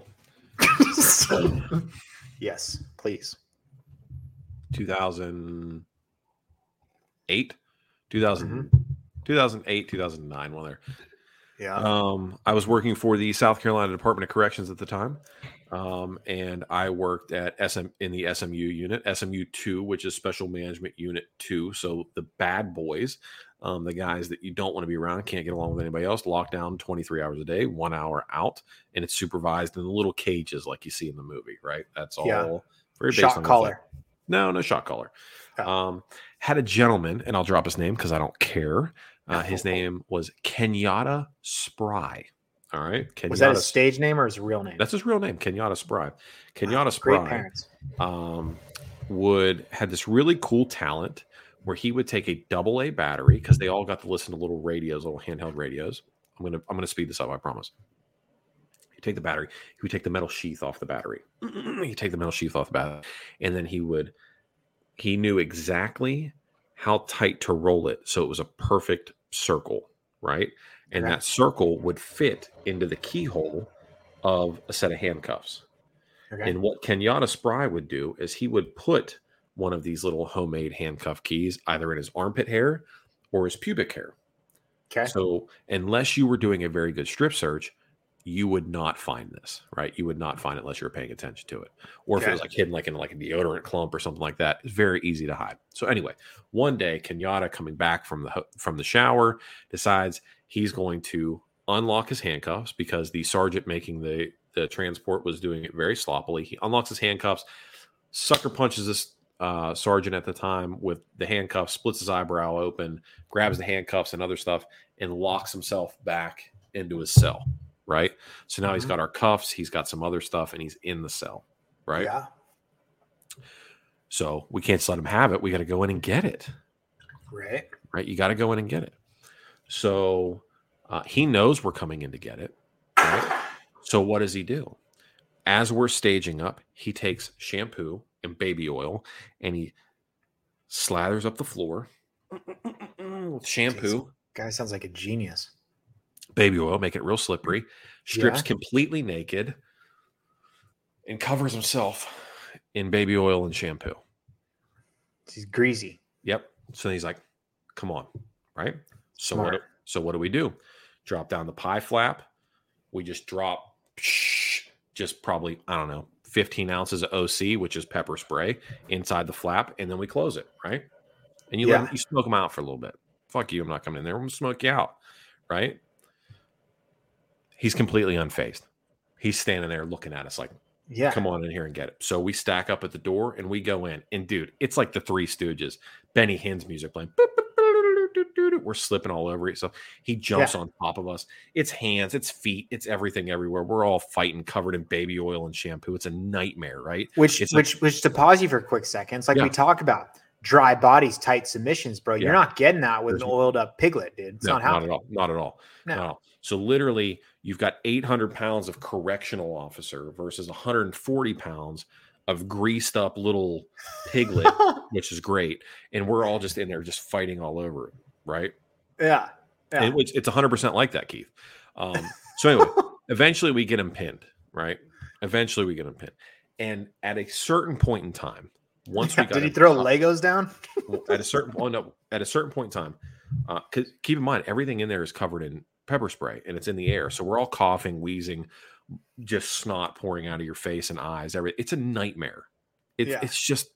Yes, please. two thousand eight, two thousand, Mm-hmm. two thousand eight, two thousand nine, one there. Yeah. Um, I was working for the South Carolina Department of Corrections at the time. Um, and I worked at S M in the S M U unit, S M U two, which is Special Management Unit two. So the bad boys, um, the guys that you don't want to be around, can't get along with anybody else, locked down twenty-three hours a day, one hour out, and it's supervised in little cages like you see in the movie, right? That's all Yeah. very based Shot on caller. No, no shot caller. Oh. Um, had a gentleman, and I'll drop his name because I don't care. Uh, his name was Kenyatta Spry. All right. Kenyatta, Was that his stage name or his real name? That's his real name, Kenyatta Spry. Kenyatta Wow, great Spry parents. um, would had this really cool talent where he would take a double A battery because they all got to listen to little radios, little handheld radios. I'm gonna I'm gonna speed this up, I promise. He'd take the battery, he would take the metal sheath off the battery. He'd take the metal sheath off the battery, and then he would he knew exactly how tight to roll it so it was a perfect circle, right? And Right. that circle would fit into the keyhole of a set of handcuffs. Okay. And what Kenyatta Spry would do is he would put one of these little homemade handcuff keys either in his armpit hair or his pubic hair. Okay. So unless you were doing a very good strip search, you would not find this, right? You would not find it unless you were paying attention to it. Or if Okay. it was like hidden like in like a deodorant clump or something like that, it's very easy to hide. So anyway, one day Kenyatta coming back from the ho- from the shower decides he's going to unlock his handcuffs because the sergeant making the the transport was doing it very sloppily. He unlocks his handcuffs, sucker punches this uh, sergeant at the time with the handcuffs, splits his eyebrow open, grabs the handcuffs and other stuff, and locks himself back into his cell. Right. So now mm-hmm. he's got our cuffs, he's got some other stuff, and he's in the cell. Right. Yeah. So we can't just let him have it. We got to go in and get it. Right. Right. You got to go in and get it. So uh, he knows we're coming in to get it. Right? So what does he do? As we're staging up, he takes shampoo and baby oil and he slathers up the floor with shampoo. Guy sounds like a genius. Baby oil, make it real slippery. Strips Yeah. completely naked and covers himself in baby oil and shampoo. He's greasy. Yep. So he's like, come on. Right. So Smart. what, so what do we do? Drop down the pie flap. We just drop just probably, I don't know, fifteen ounces of O C, which is pepper spray, inside the flap, and then we close it, right? And you Yeah. let you smoke them out for a little bit. Fuck you, I'm not coming in there. I'm going to smoke you out, right? He's completely unfazed. He's standing there looking at us like, Yeah. come on in here and get it. So we stack up at the door and we go in. And dude, it's like the Three Stooges. Benny Hinn's music playing. We're slipping all over it. So he jumps Yeah. on top of us. It's hands, it's feet, it's everything everywhere. We're all fighting, covered in baby oil and shampoo. It's a nightmare, right? Which, it's which, like, which to pause you for a quick second, it's like Yeah. we talk about dry bodies, tight submissions, bro. You're Yeah. not getting that with There's- an oiled up piglet, dude. It's no, not not happening. at all. Not at all. No. Not at all. So literally, you've got eight hundred pounds of correctional officer versus one hundred forty pounds of greased up little piglet, which is great. And we're all just in there just fighting all over it, right? Yeah. Yeah. And it's, it's one hundred percent like that, Keith. Um, so anyway, eventually we get him pinned, right? Eventually we get him pinned. And at a certain point in time, once we got Did he him throw up- Legos down? at a certain oh no, at a certain point in time, because keep in mind everything in there is covered in pepper spray and it's in the air, so we're all coughing, wheezing, just snot pouring out of your face and eyes. Every it's a nightmare. It's Yeah. it's just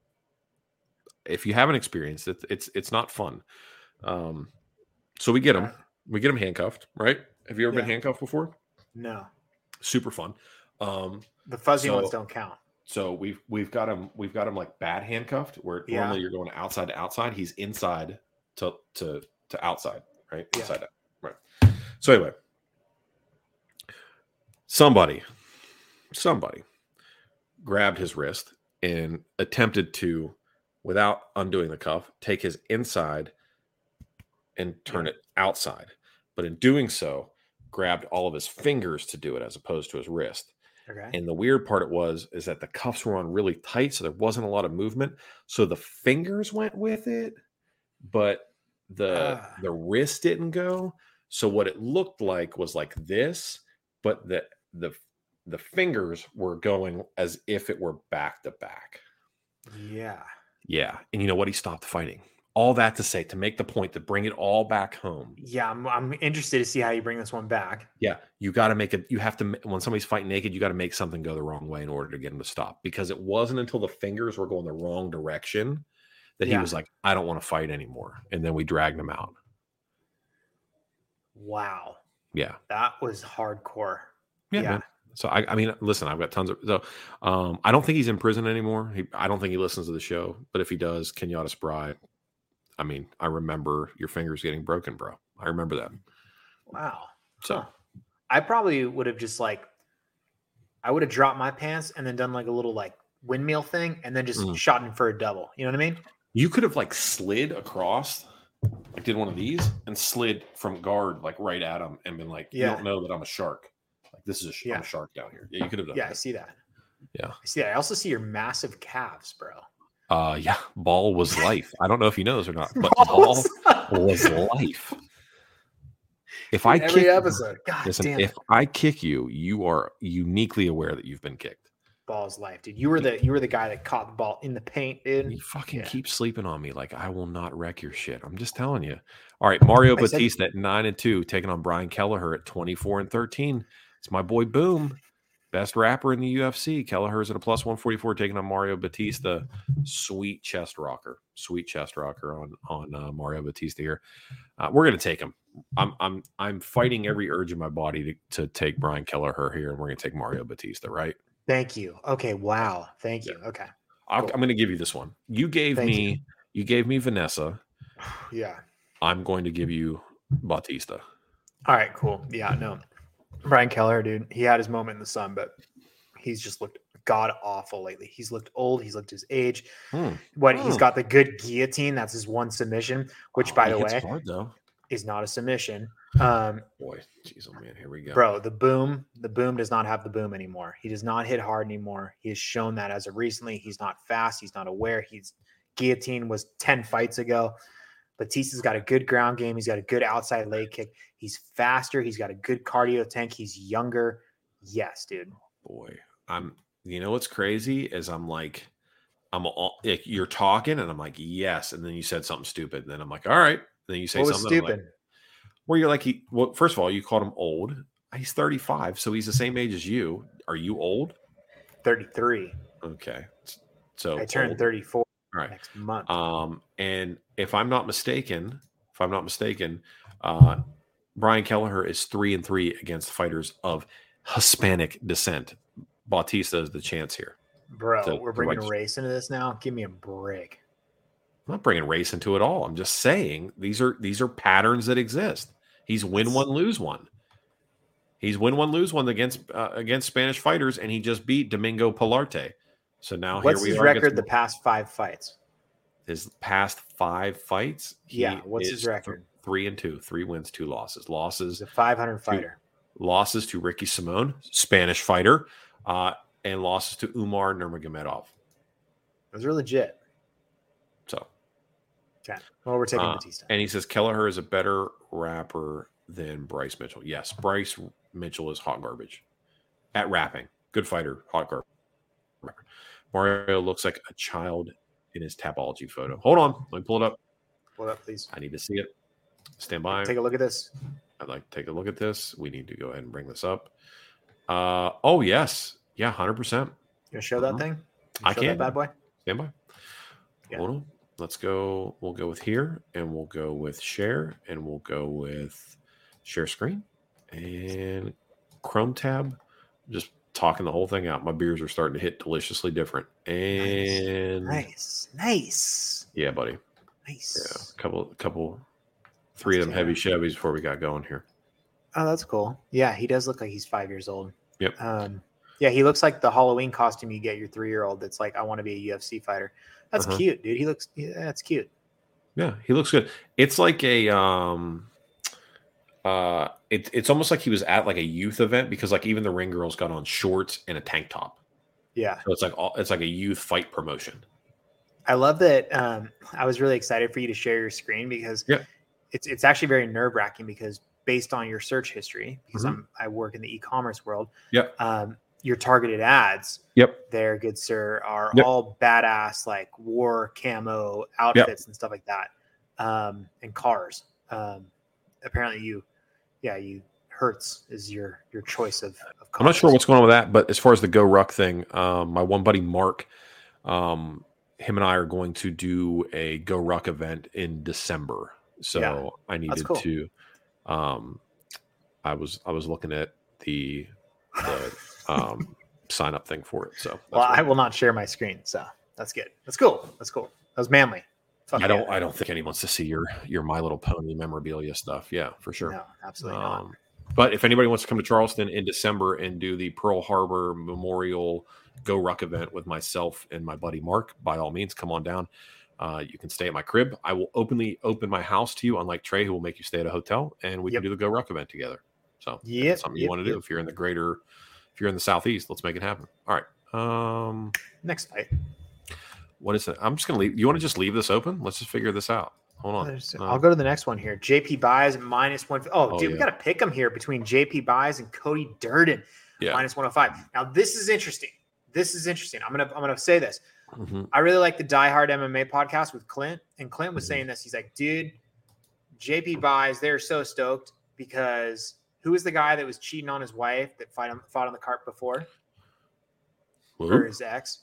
if you haven't experienced it, it's it's not fun. Um, so we get him, we get him handcuffed, right? Have you ever been Yeah. handcuffed before? No. Super fun. Um, The fuzzy So- ones don't count. So we've we've got him we've got him like bad handcuffed where Yeah. normally you're going outside to outside. He's inside to to to outside, right? Yeah. Inside out. Right. So anyway, somebody somebody grabbed his wrist and attempted to, without undoing the cuff, take his inside and turn it outside. But in doing so, grabbed all of his fingers to do it as opposed to his wrist. Okay. And the weird part it was is that the cuffs were on really tight, so there wasn't a lot of movement. So the fingers went with it, but the Ah. the wrist didn't go. So what it looked like was like this, but the the the fingers were going as if it were back to back. Yeah. Yeah, and you know what? He stopped fighting. All that to say, to make the point, to bring it all back home. Yeah. I'm, I'm interested to see how you bring this one back. Yeah, you got to make it. You have to, when somebody's fighting naked, you got to make something go the wrong way in order to get him to stop. Because it wasn't until the fingers were going the wrong direction that he Yeah. was like, I don't want to fight anymore. And then we dragged him out. Wow. Yeah. That was hardcore. Yeah. Yeah. Man. So, I, I mean, listen, I've got tons of, so um, I don't think he's in prison anymore. He, I don't think he listens to the show. But if he does, Kenyatta Spry, I mean, I remember your fingers getting broken, bro. I remember that. Wow. So, Huh. I probably would have just like, I would have dropped my pants and then done like a little like windmill thing and then just Mm. shot him for a double. You know what I mean? you could have like slid across, like did one of these and slid from guard like right at him and been like, you Yeah. don't know that I'm a shark. Like this is a, sh- I'm Yeah. a shark down here. Yeah, you could have done Yeah, I that. see that. Yeah. I see that. I also see your massive calves, bro. Uh, yeah, ball was life. I don't know if you know this or not, but ball was life. If I Every kick, episode. God listen, damn if it. I kick you, you are uniquely aware that you've been kicked. Ball's life, dude. You were the you were the guy that caught the ball in the paint, dude. You fucking Yeah. keep sleeping on me like I will not wreck your shit. I'm just telling you. All right, Mario I said- Batista at nine and two, taking on Brian Kelleher at twenty-four and thirteen. It's my boy Boom, best rapper in the U F C. Kelleher's at a plus one forty-four, taking on Mario Batista. Sweet chest rocker, sweet chest rocker on on uh, Mario Batista here. Uh, we're gonna take him. I'm I'm I'm fighting every urge in my body to, to take Brian Kelleher here, and we're gonna take Mario Batista, right? Thank you. Okay. Wow. Thank Yeah. you. Okay. I'll, Cool. I'm gonna give you this one. You gave Thank me you. you gave me Vanessa. Yeah. I'm going to give you Bautista. All right. Cool. Yeah. No. Brian Keller, dude, he had his moment in the sun, but he's just looked god awful lately. He's looked old. He's looked his age. Hmm. What Hmm. he's got the good guillotine. That's his one submission, which, Oh, by he the hits way, hard though. is not a submission. Um, Boy, jeez, oh man, here we go, bro. The boom, the boom does not have the boom anymore. He does not hit hard anymore. He has shown that as of recently. He's not fast. He's not aware. He's guillotine was ten fights ago. Batista's got a good ground game. He's got a good outside leg kick. He's faster. He's got a good cardio tank. He's younger. Yes, dude. Boy, I'm. You know what's crazy is I'm like, I'm all like you're talking, and I'm like, yes, and then you said something stupid, and then I'm like, all right. And then you say What was something I'm like, stupid? where you're like, he. Well, first of all, you called him old. He's thirty-five, so he's the same age as you. Are you old? thirty-three. Okay, so I turned old. thirty-four All right. next month. Um, and if I'm not mistaken, if I'm not mistaken, uh, Brian Kelleher is three and three against fighters of Hispanic descent. Bautista is the chance here. Bro, to- we're to bringing like- race into this now. Give me a break. I'm not bringing race into it all. I'm just saying these are these are patterns that exist. He's win That's- one, lose one. He's win one, lose one against uh, against Spanish fighters, and he just beat Domingo Pilarte. So now What's here we his are. record against- the past five fights? his past five fights. Yeah, he what's his is record? th- three and two, three wins, two losses. Losses, He's a five hundred fighter. losses to Ricky Simone, Spanish fighter, uh, and losses to Umar Nurmagomedov. Those are legit. So, Okay. Well, we're taking uh, Batista. and he says Kelleher is a better rapper than Bryce Mitchell. Yes, Bryce Mitchell is hot garbage at rapping. Good fighter, hot garbage. Mario looks like a child in his Tapology photo. Hold on, let me pull it up. Pull it up, please. I need to see it. Stand by. Take a look at this. I'd like to take a look at this. We need to go ahead and bring this up. Uh, oh, yes. Yeah, one hundred percent. You gonna show that Mhm. thing? You I show can. that bad boy. Stand by. Yeah. Hold on. Let's go. We'll go with here, and we'll go with share, and we'll go with share screen and Chrome tab. Just talking the whole thing out. My beers are starting to hit deliciously different. And Nice, nice, yeah, buddy. nice. Yeah, a couple, couple, three of them heavy Chevys before we got going here. Oh, that's cool. Yeah, he does look like he's five years old. Yep. Um, yeah, he looks like the Halloween costume you get your three-year-old. That's like, I want to be a U F C fighter. That's Uh-huh. cute, dude. He looks. Yeah, that's cute. Yeah, he looks good. It's like a um uh it, it's almost like he was at like a youth event because like even the ring girls got on shorts and a tank top. Yeah, So it's like all it's like a youth fight promotion. I love that. Um, I was really excited for you to share your screen because Yeah. it's it's actually very nerve wracking because based on your search history, because Mhm. I'm I work in the e-commerce world. Yep. Um, your targeted ads, Yep. there, good sir, are Yep. all badass like war camo outfits and stuff like that, um, and cars. Um, apparently, you, yeah, you Hertz is your your choice of. of cars. I'm not sure what's going on with that, but as far as the Go Ruck thing, um, my one buddy Mark, um, him and I are going to do a Go Ruck event in December. So Yeah, I needed cool. to. Um, I was I was looking at the the um, sign up thing for it. So that's Well, what- I will not share my screen, so that's good. That's cool. That's cool. That was manly. Fuck I don't. yeah. I don't think anyone wants to see your your My Little Pony memorabilia stuff. Yeah, for sure. No, absolutely not. Um, but if anybody wants to come to Charleston in December and do the Pearl Harbor Memorial Go Ruck event with myself and my buddy Mark, by all means, come on down. Uh, you can stay at my crib. I will openly open my house to you, unlike Trey, who will make you stay at a hotel, and we Yep. can do the Go Ruck event together. So, if Yep, that's something you yep, want to do. yep. If you're in the greater, if you're in the southeast, let's make it happen. All right. Um, Next fight. what is it? I'm just gonna leave. You want to just leave this open? Let's just figure this out. Hold on. There's- Uh, I'll go to the next one here. J P Buys minus one. Oh, Oh, dude, we yeah. got to pick them here between J P Buys and Cody Durden yeah. minus one hundred five. Now, this is interesting. This is interesting. I'm gonna I'm gonna say this. Mhm. I really like the Die Hard M M A podcast with Clint, and Clint was Mhm. saying this. He's like, dude, J P Buys, they're so stoked because who was the guy that was cheating on his wife that fought on, fought on the cart before? Or Who? his ex?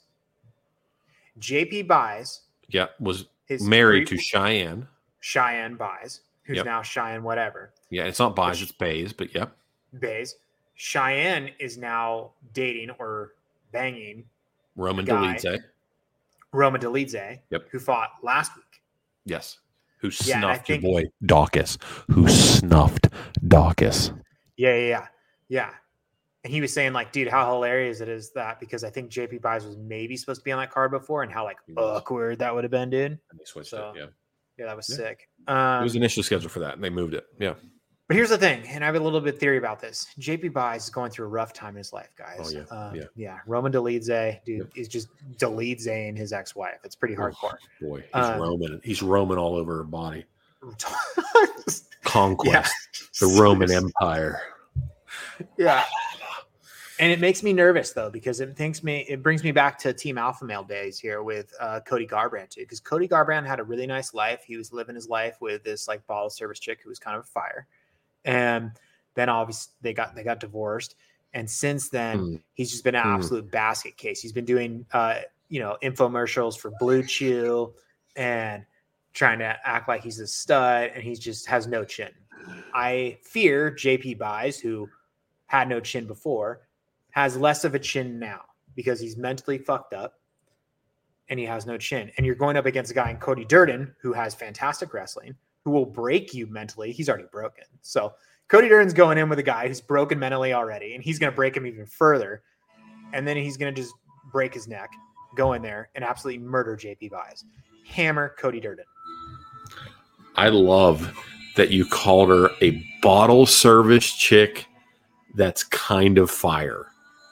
J P Buys, Yeah, was his married pre- to Cheyenne. Cheyenne Buys. who's Yep. now Cheyenne whatever. Yeah, it's not Bays, it's Bays, but yep. Bays. Cheyenne is now dating or banging Roman guy. Dolidze. Roman Dolidze, Yep. who fought last week. Yes. Who Yeah, and I snuffed your think- boy Dawkins. Who snuffed Dawkins. Yeah, yeah, yeah. Yeah. And he was saying, like, dude, how hilarious it is that because I think J P Buys was maybe supposed to be on that card before and how like He was. awkward that would have been, dude. And they switched So, it, yeah. Yeah, that was Yeah. sick. It Um, was initially scheduled for that, and they moved it. Yeah. But here's the thing, and I have a little bit theory about this. J P Buys is going through a rough time in his life, guys. Oh, yeah, Um, yeah. yeah. Roman Dolidze, dude, Yep. is just Dolidze his ex-wife. It's pretty hardcore. Oh, boy, he's Um, Roman. He's Roman all over her body. yeah. Conquest. The Roman Empire. Yeah. And it makes me nervous though, because it thinks me it brings me back to Team Alpha Male days here with uh, Cody Garbrandt too. Because Cody Garbrandt had a really nice life. He was living his life with this like bottle service chick who was kind of a fire. And then obviously they got they got divorced. And since then, Mm. he's just been an Mm. absolute basket case. He's been doing uh, you know, infomercials for Blue Chew and trying to act like he's a stud, and he just has no chin. I fear J P Buys, who had no chin before, has less of a chin now because he's mentally fucked up and he has no chin. And you're going up against a guy in Cody Durden who has fantastic wrestling, who will break you mentally. He's already broken. So Cody Durden's going in with a guy who's broken mentally already, and he's going to break him even further. And then he's going to just break his neck, go in there and absolutely murder J P Buys. Hammer Cody Durden. I love that you called her a bottle service chick that's kind of fire.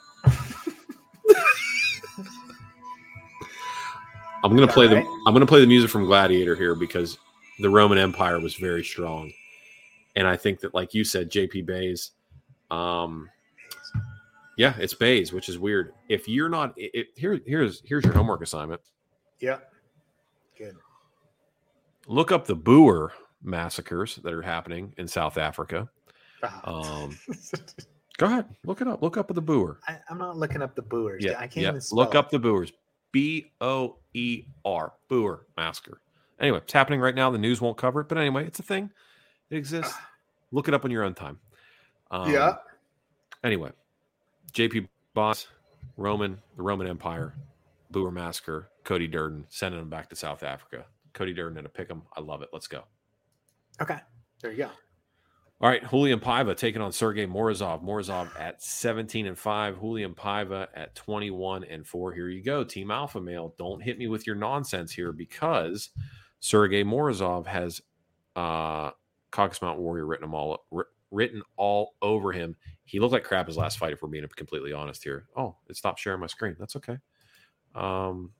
I'm gonna Is that play the right? I'm gonna play the music from Gladiator here because the Roman Empire was very strong, and I think that, like you said, J P Bays, um, yeah, it's Bays, which is weird. If you're not, it, it, here, here's here's your homework assignment. Yeah. Good. Look up the Boer massacres that are happening in South Africa. Ah. Um, Go ahead, look it up. Look up the Boer. I, I'm not looking up the Boers. Yeah, I can't yeah. even spell Look it. up the Boers. B O E R. Boer massacre. Anyway, it's happening right now. The news won't cover it, but anyway, it's a thing. It exists. Look it up on your own time. Um, Yeah. Anyway, J P Boss, Roman, the Roman Empire, Boer massacre, Cody Durden, sending him back to South Africa. Cody Durden and a pick 'em. I love it. Let's go. Okay. There you go. All right, Julian Paiva taking on Sergey Morozov. Morozov at seventeen and five. Julian Paiva at twenty-one and four. Here you go, Team Alpha Male. Don't hit me with your nonsense here because Sergey Morozov has uh, Caucasus Mountain Warrior written him all written all over him. He looked like crap his last fight, if we're being completely honest here. Oh, it stopped sharing my screen. That's okay. Um,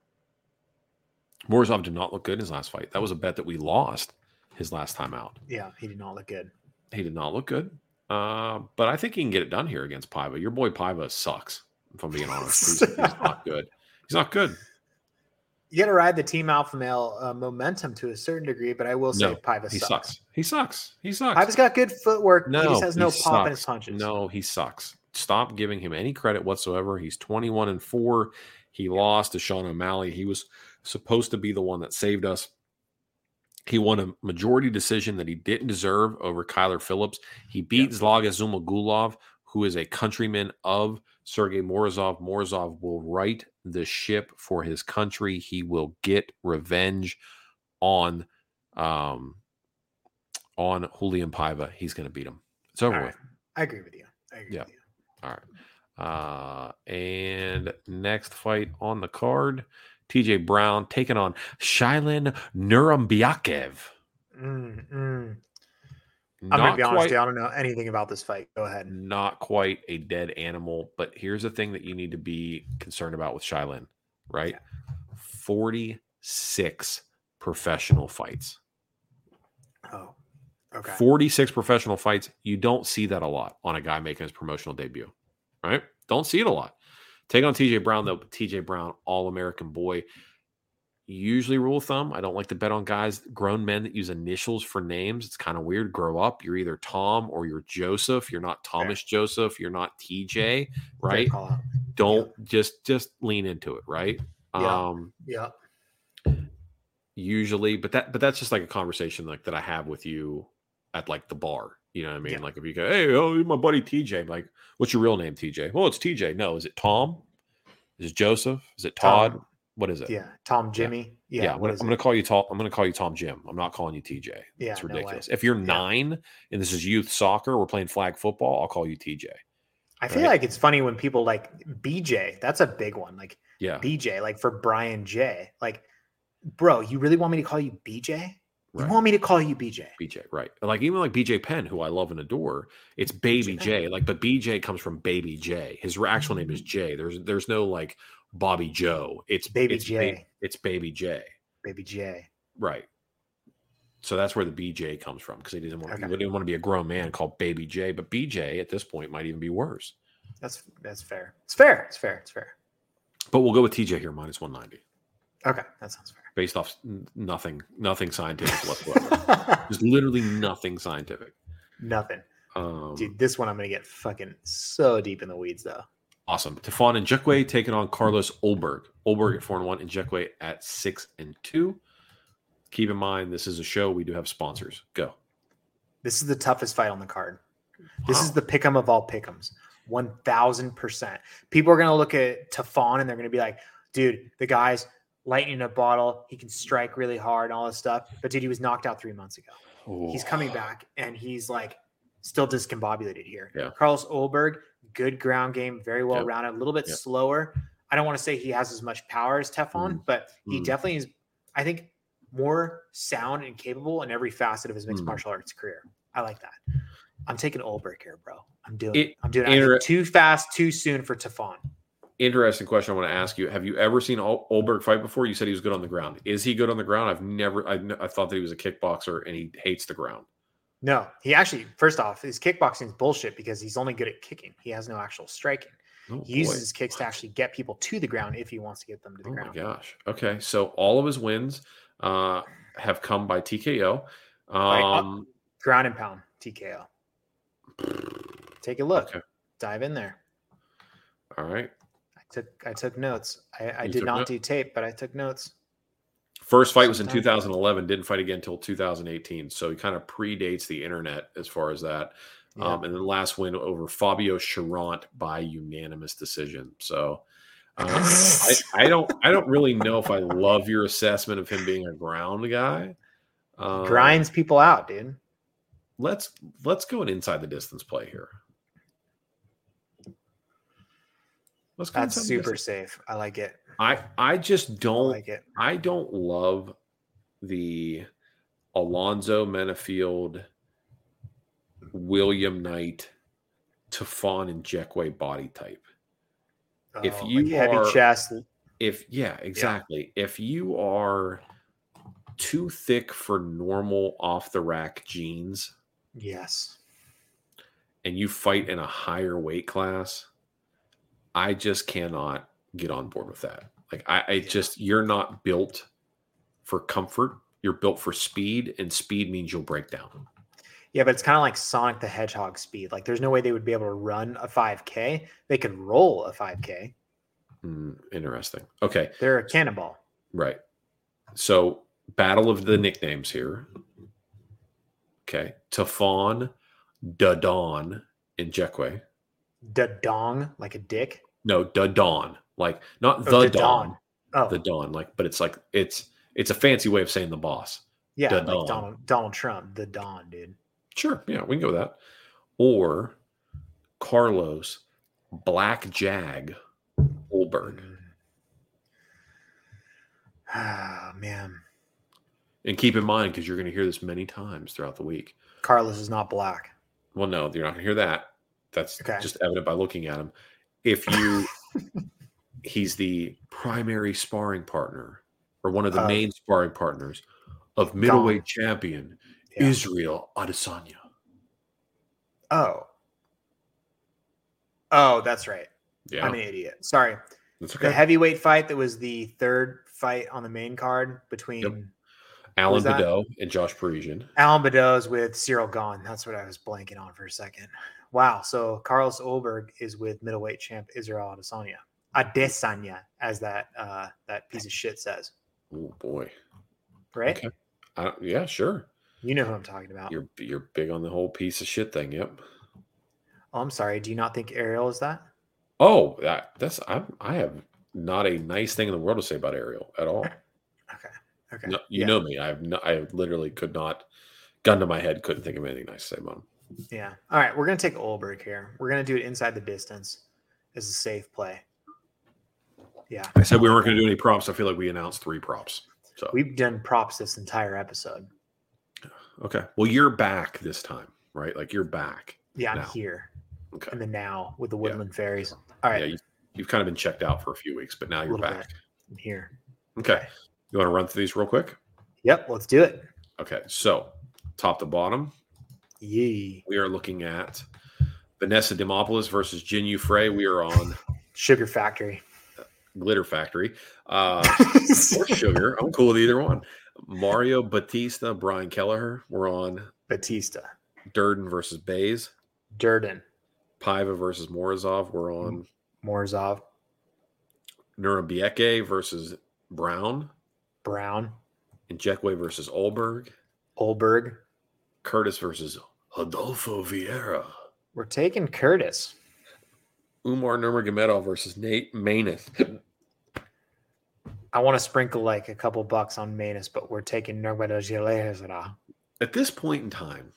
Morozov did not look good in his last fight. That was a bet that we lost his last time out. Yeah, he did not look good. He did not look good. Uh, but I think he can get it done here against Paiva. Your boy Paiva sucks, if I'm being honest. He's, he's not good. He's not good. You got to ride the Team Alpha Male uh, momentum to a certain degree, but I will say No, Paiva He sucks. sucks. He sucks. He sucks. Paiva's got good footwork. no, he just has no he pop in his sucks. punches. No, he sucks. Stop giving him any credit whatsoever. He's twenty-one and four. He lost to Sean O'Malley. He was supposed to be the one that saved us. He won a majority decision that he didn't deserve over Kyler Phillips. He beat yeah. Zlaga Zumagulov, who is a countryman of Sergey Morozov. Morozov will right the ship for his country. He will get revenge on um, on Julian Paiva. He's going to beat him. It's over All with. right. I agree with you. I agree Yeah. with you. All right. Uh, and next fight on the card, T J Brown taking on Shailen Nurmagomedov. Mm, mm. I'm Not going to be honest quite, with you. I don't know anything about this fight. Go ahead. not quite a dead animal, but here's the thing that you need to be concerned about with Shailen, right? Yeah. forty-six professional fights. Oh, okay. forty-six professional fights. You don't see that a lot on a guy making his promotional debut, right? Don't see it a lot. Take on T J Brown, though. T J Brown, all-American boy. Usually, rule of thumb, I don't like to bet on guys, grown men that use initials for names. It's kind of weird. Grow up. You're either Tom or you're Joseph. You're not Thomas Fair. Joseph. You're not T J, Fair right? call out. Don't just just lean into it, right? Yeah. Um, Yeah. usually, but that but that's just like a conversation like that I have with you at like the bar. You know what I mean? Yeah. Like if you go, hey, oh, you're my buddy T J. I'm like, what's your real name, T J? Well, it's T J. No, is it Tom? Is it Joseph? Is it Todd? Tom. What is it? Yeah, Tom, Yeah. Jimmy. Yeah, Yeah, I'm what gonna, is I'm it? gonna call you Tom. I'm gonna call you Tom Jim. I'm not calling you T J. Yeah, It's no way. ridiculous. If you're Yeah. nine and this is youth soccer, we're playing flag football, I'll call you T J. I feel Right. like it's funny when people like B J. That's a big one. Like Yeah, B J, like for Brian J. Like, bro, you really want me to call you B J? You right. want me to call you B J? B J, right? Like even like B J Penn, who I love and adore. It's Baby J. J. Like, but B J comes from Baby J. His actual name is J. There's there's no like Bobby Joe. It's Baby it's J. Ba- it's Baby J. Baby J. Right. So that's where the B J comes from because he didn't want Okay. he didn't want to be a grown man called Baby J. But B J at this point might even be worse. That's that's fair. It's fair. It's fair. It's fair. But we'll go with T J here, minus one ninety, Okay, that sounds fair. based off n- nothing, nothing scientific whatsoever. There's literally nothing scientific. Nothing. Um, Dude, this one I'm gonna get fucking so deep in the weeds though. Awesome. Tefon and Jekwe taking on Carlos Olberg. Olberg at four and one and Jekwe at six and two. Keep in mind, this is a show. We do have sponsors. Go. This is the toughest fight on the card. This is Wow. the pick'em of all pick'ems. one thousand percent. People are going to look at Tefon and they're going to be like, dude, the guy's lightning in a bottle. He can strike really hard and all this stuff. But dude, he was knocked out three months ago. Oh. He's coming back and he's like still discombobulated here. Yeah. Carlos Olberg, good ground game, very well Yep. rounded, a little bit Yep. slower. I don't want to say he has as much power as Tefon, Mm. but he Mm. definitely is, I think, more sound and capable in every facet of his mixed Mm. martial arts career. I like that. I'm taking Olberg here, bro. I'm doing It- it. I'm doing it. I inter- think too fast, too soon for Tefon. Interesting question I want to ask you. Have you ever seen Ol- Olberg fight before? You said he was good on the ground. Is he good on the ground? I've never, I, I thought that he was a kickboxer and he hates the ground. No, he actually, first off, his kickboxing is bullshit because he's only good at kicking. He has no actual striking. Oh, He uses boy. his kicks to actually get people to the ground if he wants to get them to the Oh my ground. gosh. Okay. So all of his wins uh, have come by T K O. Right, up- Um, Ground and pound, T K O. Take a look. Okay. Dive in there. all right. I took I took notes. I, I You did took not note- do tape, but I took notes. First fight was in Sometime. two thousand eleven. Didn't fight again until two thousand eighteen. So he kind of predates the internet as far as that. Yeah. Um, and then last win over Fabio Charant by unanimous decision. So uh, I, I don't I don't really know if I love your assessment of him being a ground guy. Uh, Grinds people out, dude. Let's let's go an inside the distance play here. Let's go That's inside the super distance. safe. I like it. I I just I don't like it. I don't love the Alonzo Menafield, William Knight, Tefon, and Jekwe body type. If Oh, you like heavy are- chest, If yeah, exactly. If you are too thick for normal off the rack jeans yes. and you fight in a higher weight class, I just cannot get on board with that. Like I, I just you're not built for comfort. You're built for speed, and speed means you'll break down. Yeah, but it's kind of like Sonic the Hedgehog speed. Like there's no way they would be able to run a five K. They could roll a five K. Mm, interesting. Okay, They're a cannonball. right. So battle of the nicknames here. Okay, Tefon, Dadon, and Jekwe. Da dong, like a dick. No, Dadon, like not Oh, the da Don, Oh, the Don, like, but it's like it's it's a fancy way of saying the boss. yeah, da like Don. Donald Donald Trump, the Don, dude. Sure, yeah, we can go with that. Or Carlos, Black Jag, Olberg. Ah, man. And keep in mind, because you're going to hear this many times throughout the week. Carlos is not black. Well, no, you're not going to hear that. That's Okay. just evident by looking at him. If you, he's the primary sparring partner or one of the Uh, main sparring partners of middleweight champion Yeah. Israel Adesanya. Oh. Oh, that's right. Yeah, I'm an idiot. Sorry. that's The okay. heavyweight fight that was the third fight on the main card between Yep. Alan was that? Badeau and Josh Parisian. Alan Badeau's with Cyril Gahn. That's what I was blanking on for a second. Wow. So Carlos Olberg is with middleweight champ Israel Adesanya. Adesanya, as that uh, that piece of shit says. Oh boy. right? Okay. I, yeah, sure. You know who I'm talking about. You're you're big on the whole piece of shit thing. Yep. Oh, I'm sorry. Do you not think Ariel is that? Oh, that that's I I have not a nice thing in the world to say about Ariel at all. Okay. Okay. No, you yeah. know me. I have no, I literally could not, gun to my head, couldn't think of anything nice to say about him. Yeah. All right. We're gonna take Olberg here. We're gonna do it inside the distance as a safe play. Yeah. I said we weren't going to do any props. I feel like we announced three props. So We've done props this entire episode. okay. Well, you're back this time, right? Like you're back. Yeah, I'm now. here Okay. in the now with the Woodland Fairies. All right. Yeah, you, you've kind of been checked out for a few weeks, but now you're Little back. bit. I'm here. Okay. You want to run through these real quick? Yep. Let's do it. Okay. So top to bottom, Yee. we are looking at Vanessa Demopoulos versus Jin Frey. We are on Sugar Factory. Glitter Factory. Uh, or Sugar. I'm cool with either one. Mario Batista, Brian Kelleher. We're on Batista. Durden versus Bays. Durden. Paiva versus Morozov. We're on Morozov. Nurabieke versus Brown. Brown. Njekwe versus Olberg. Olberg. Curtis versus Adolfo Vieira. We're taking Curtis. Umar Nurmagomedov versus Nate Maneth. I want to sprinkle like a couple bucks on Manus, but we're taking Nurmagomedov. At this point in time,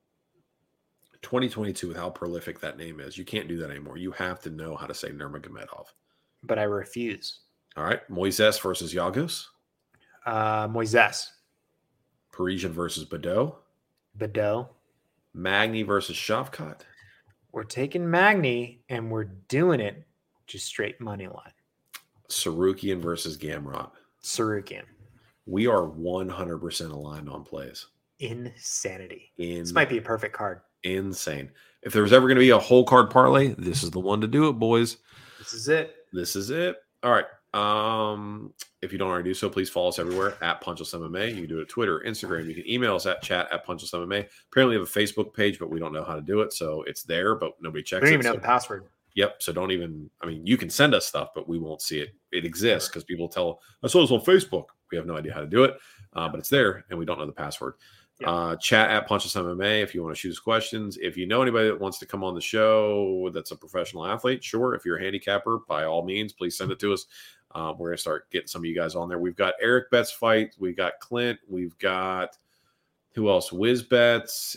twenty twenty-two, with how prolific that name is, you can't do that anymore. You have to know how to say Nurmagomedov. But I refuse. All right. Moises versus Yagos. Uh, Moises. Parisian versus Badeau. Badeau. Magny versus Shavkat. We're taking Magny and we're doing it just straight money line. Sarukian versus Gamrot. Sarukian. We are one hundred percent aligned on plays. Insanity. In, this might be a perfect card. Insane. If there was ever going to be a whole card parlay, this is the one to do it, boys. This is it. This is it. All right. Um, if you don't already do so, please follow us everywhere at Punchless M M A. You can do it at Twitter, Instagram. You can email us at chat at Punchless M M A. Apparently, we have a Facebook page, but we don't know how to do it. So it's there, but nobody checks We don't it. even know so, the password. Yep. So don't even, I mean, you can send us stuff, but we won't see it. It exists because people tell, I saw this on Facebook. We have no idea how to do it, uh, but it's there and we don't know the password. Yeah. Uh, chat at Punchless M M A if you want to shoot us questions. If you know anybody that wants to come on the show that's a professional athlete, sure. If you're a handicapper, by all means, please send it to us. Um, we're going to start getting some of you guys on there. We've got Eric Betts fight. We've got Clint. We've got who else? Wiz Betts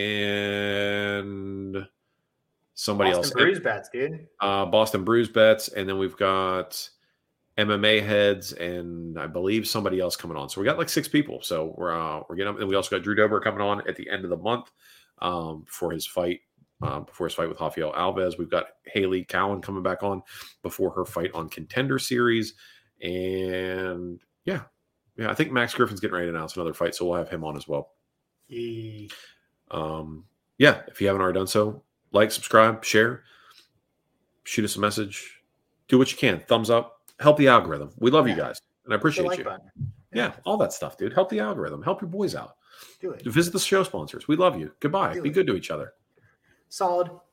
and somebody Boston else. Bruise bets, dude. Uh, Boston Bruise Bets. And then we've got M M A heads and I believe somebody else coming on. So we got like six people. So we're uh, we're getting. And we also got Drew Dober coming on at the end of the month um, for his fight. Um, before his fight with Rafael Alves. We've got Haley Cowan coming back on before her fight on Contender Series. And yeah, yeah, I think Max Griffin's getting ready to announce another fight, so we'll have him on as well. Yee. Um, yeah, if you haven't already done so, like, subscribe, share, shoot us a message, do what you can. Thumbs up, help the algorithm. We love Yeah. you guys, and I appreciate like you. button. Yeah, all that stuff, dude. Help the algorithm. Help your boys out. Do it. Visit the show sponsors. We love you. Goodbye. Do Be it. good to each other. Solid.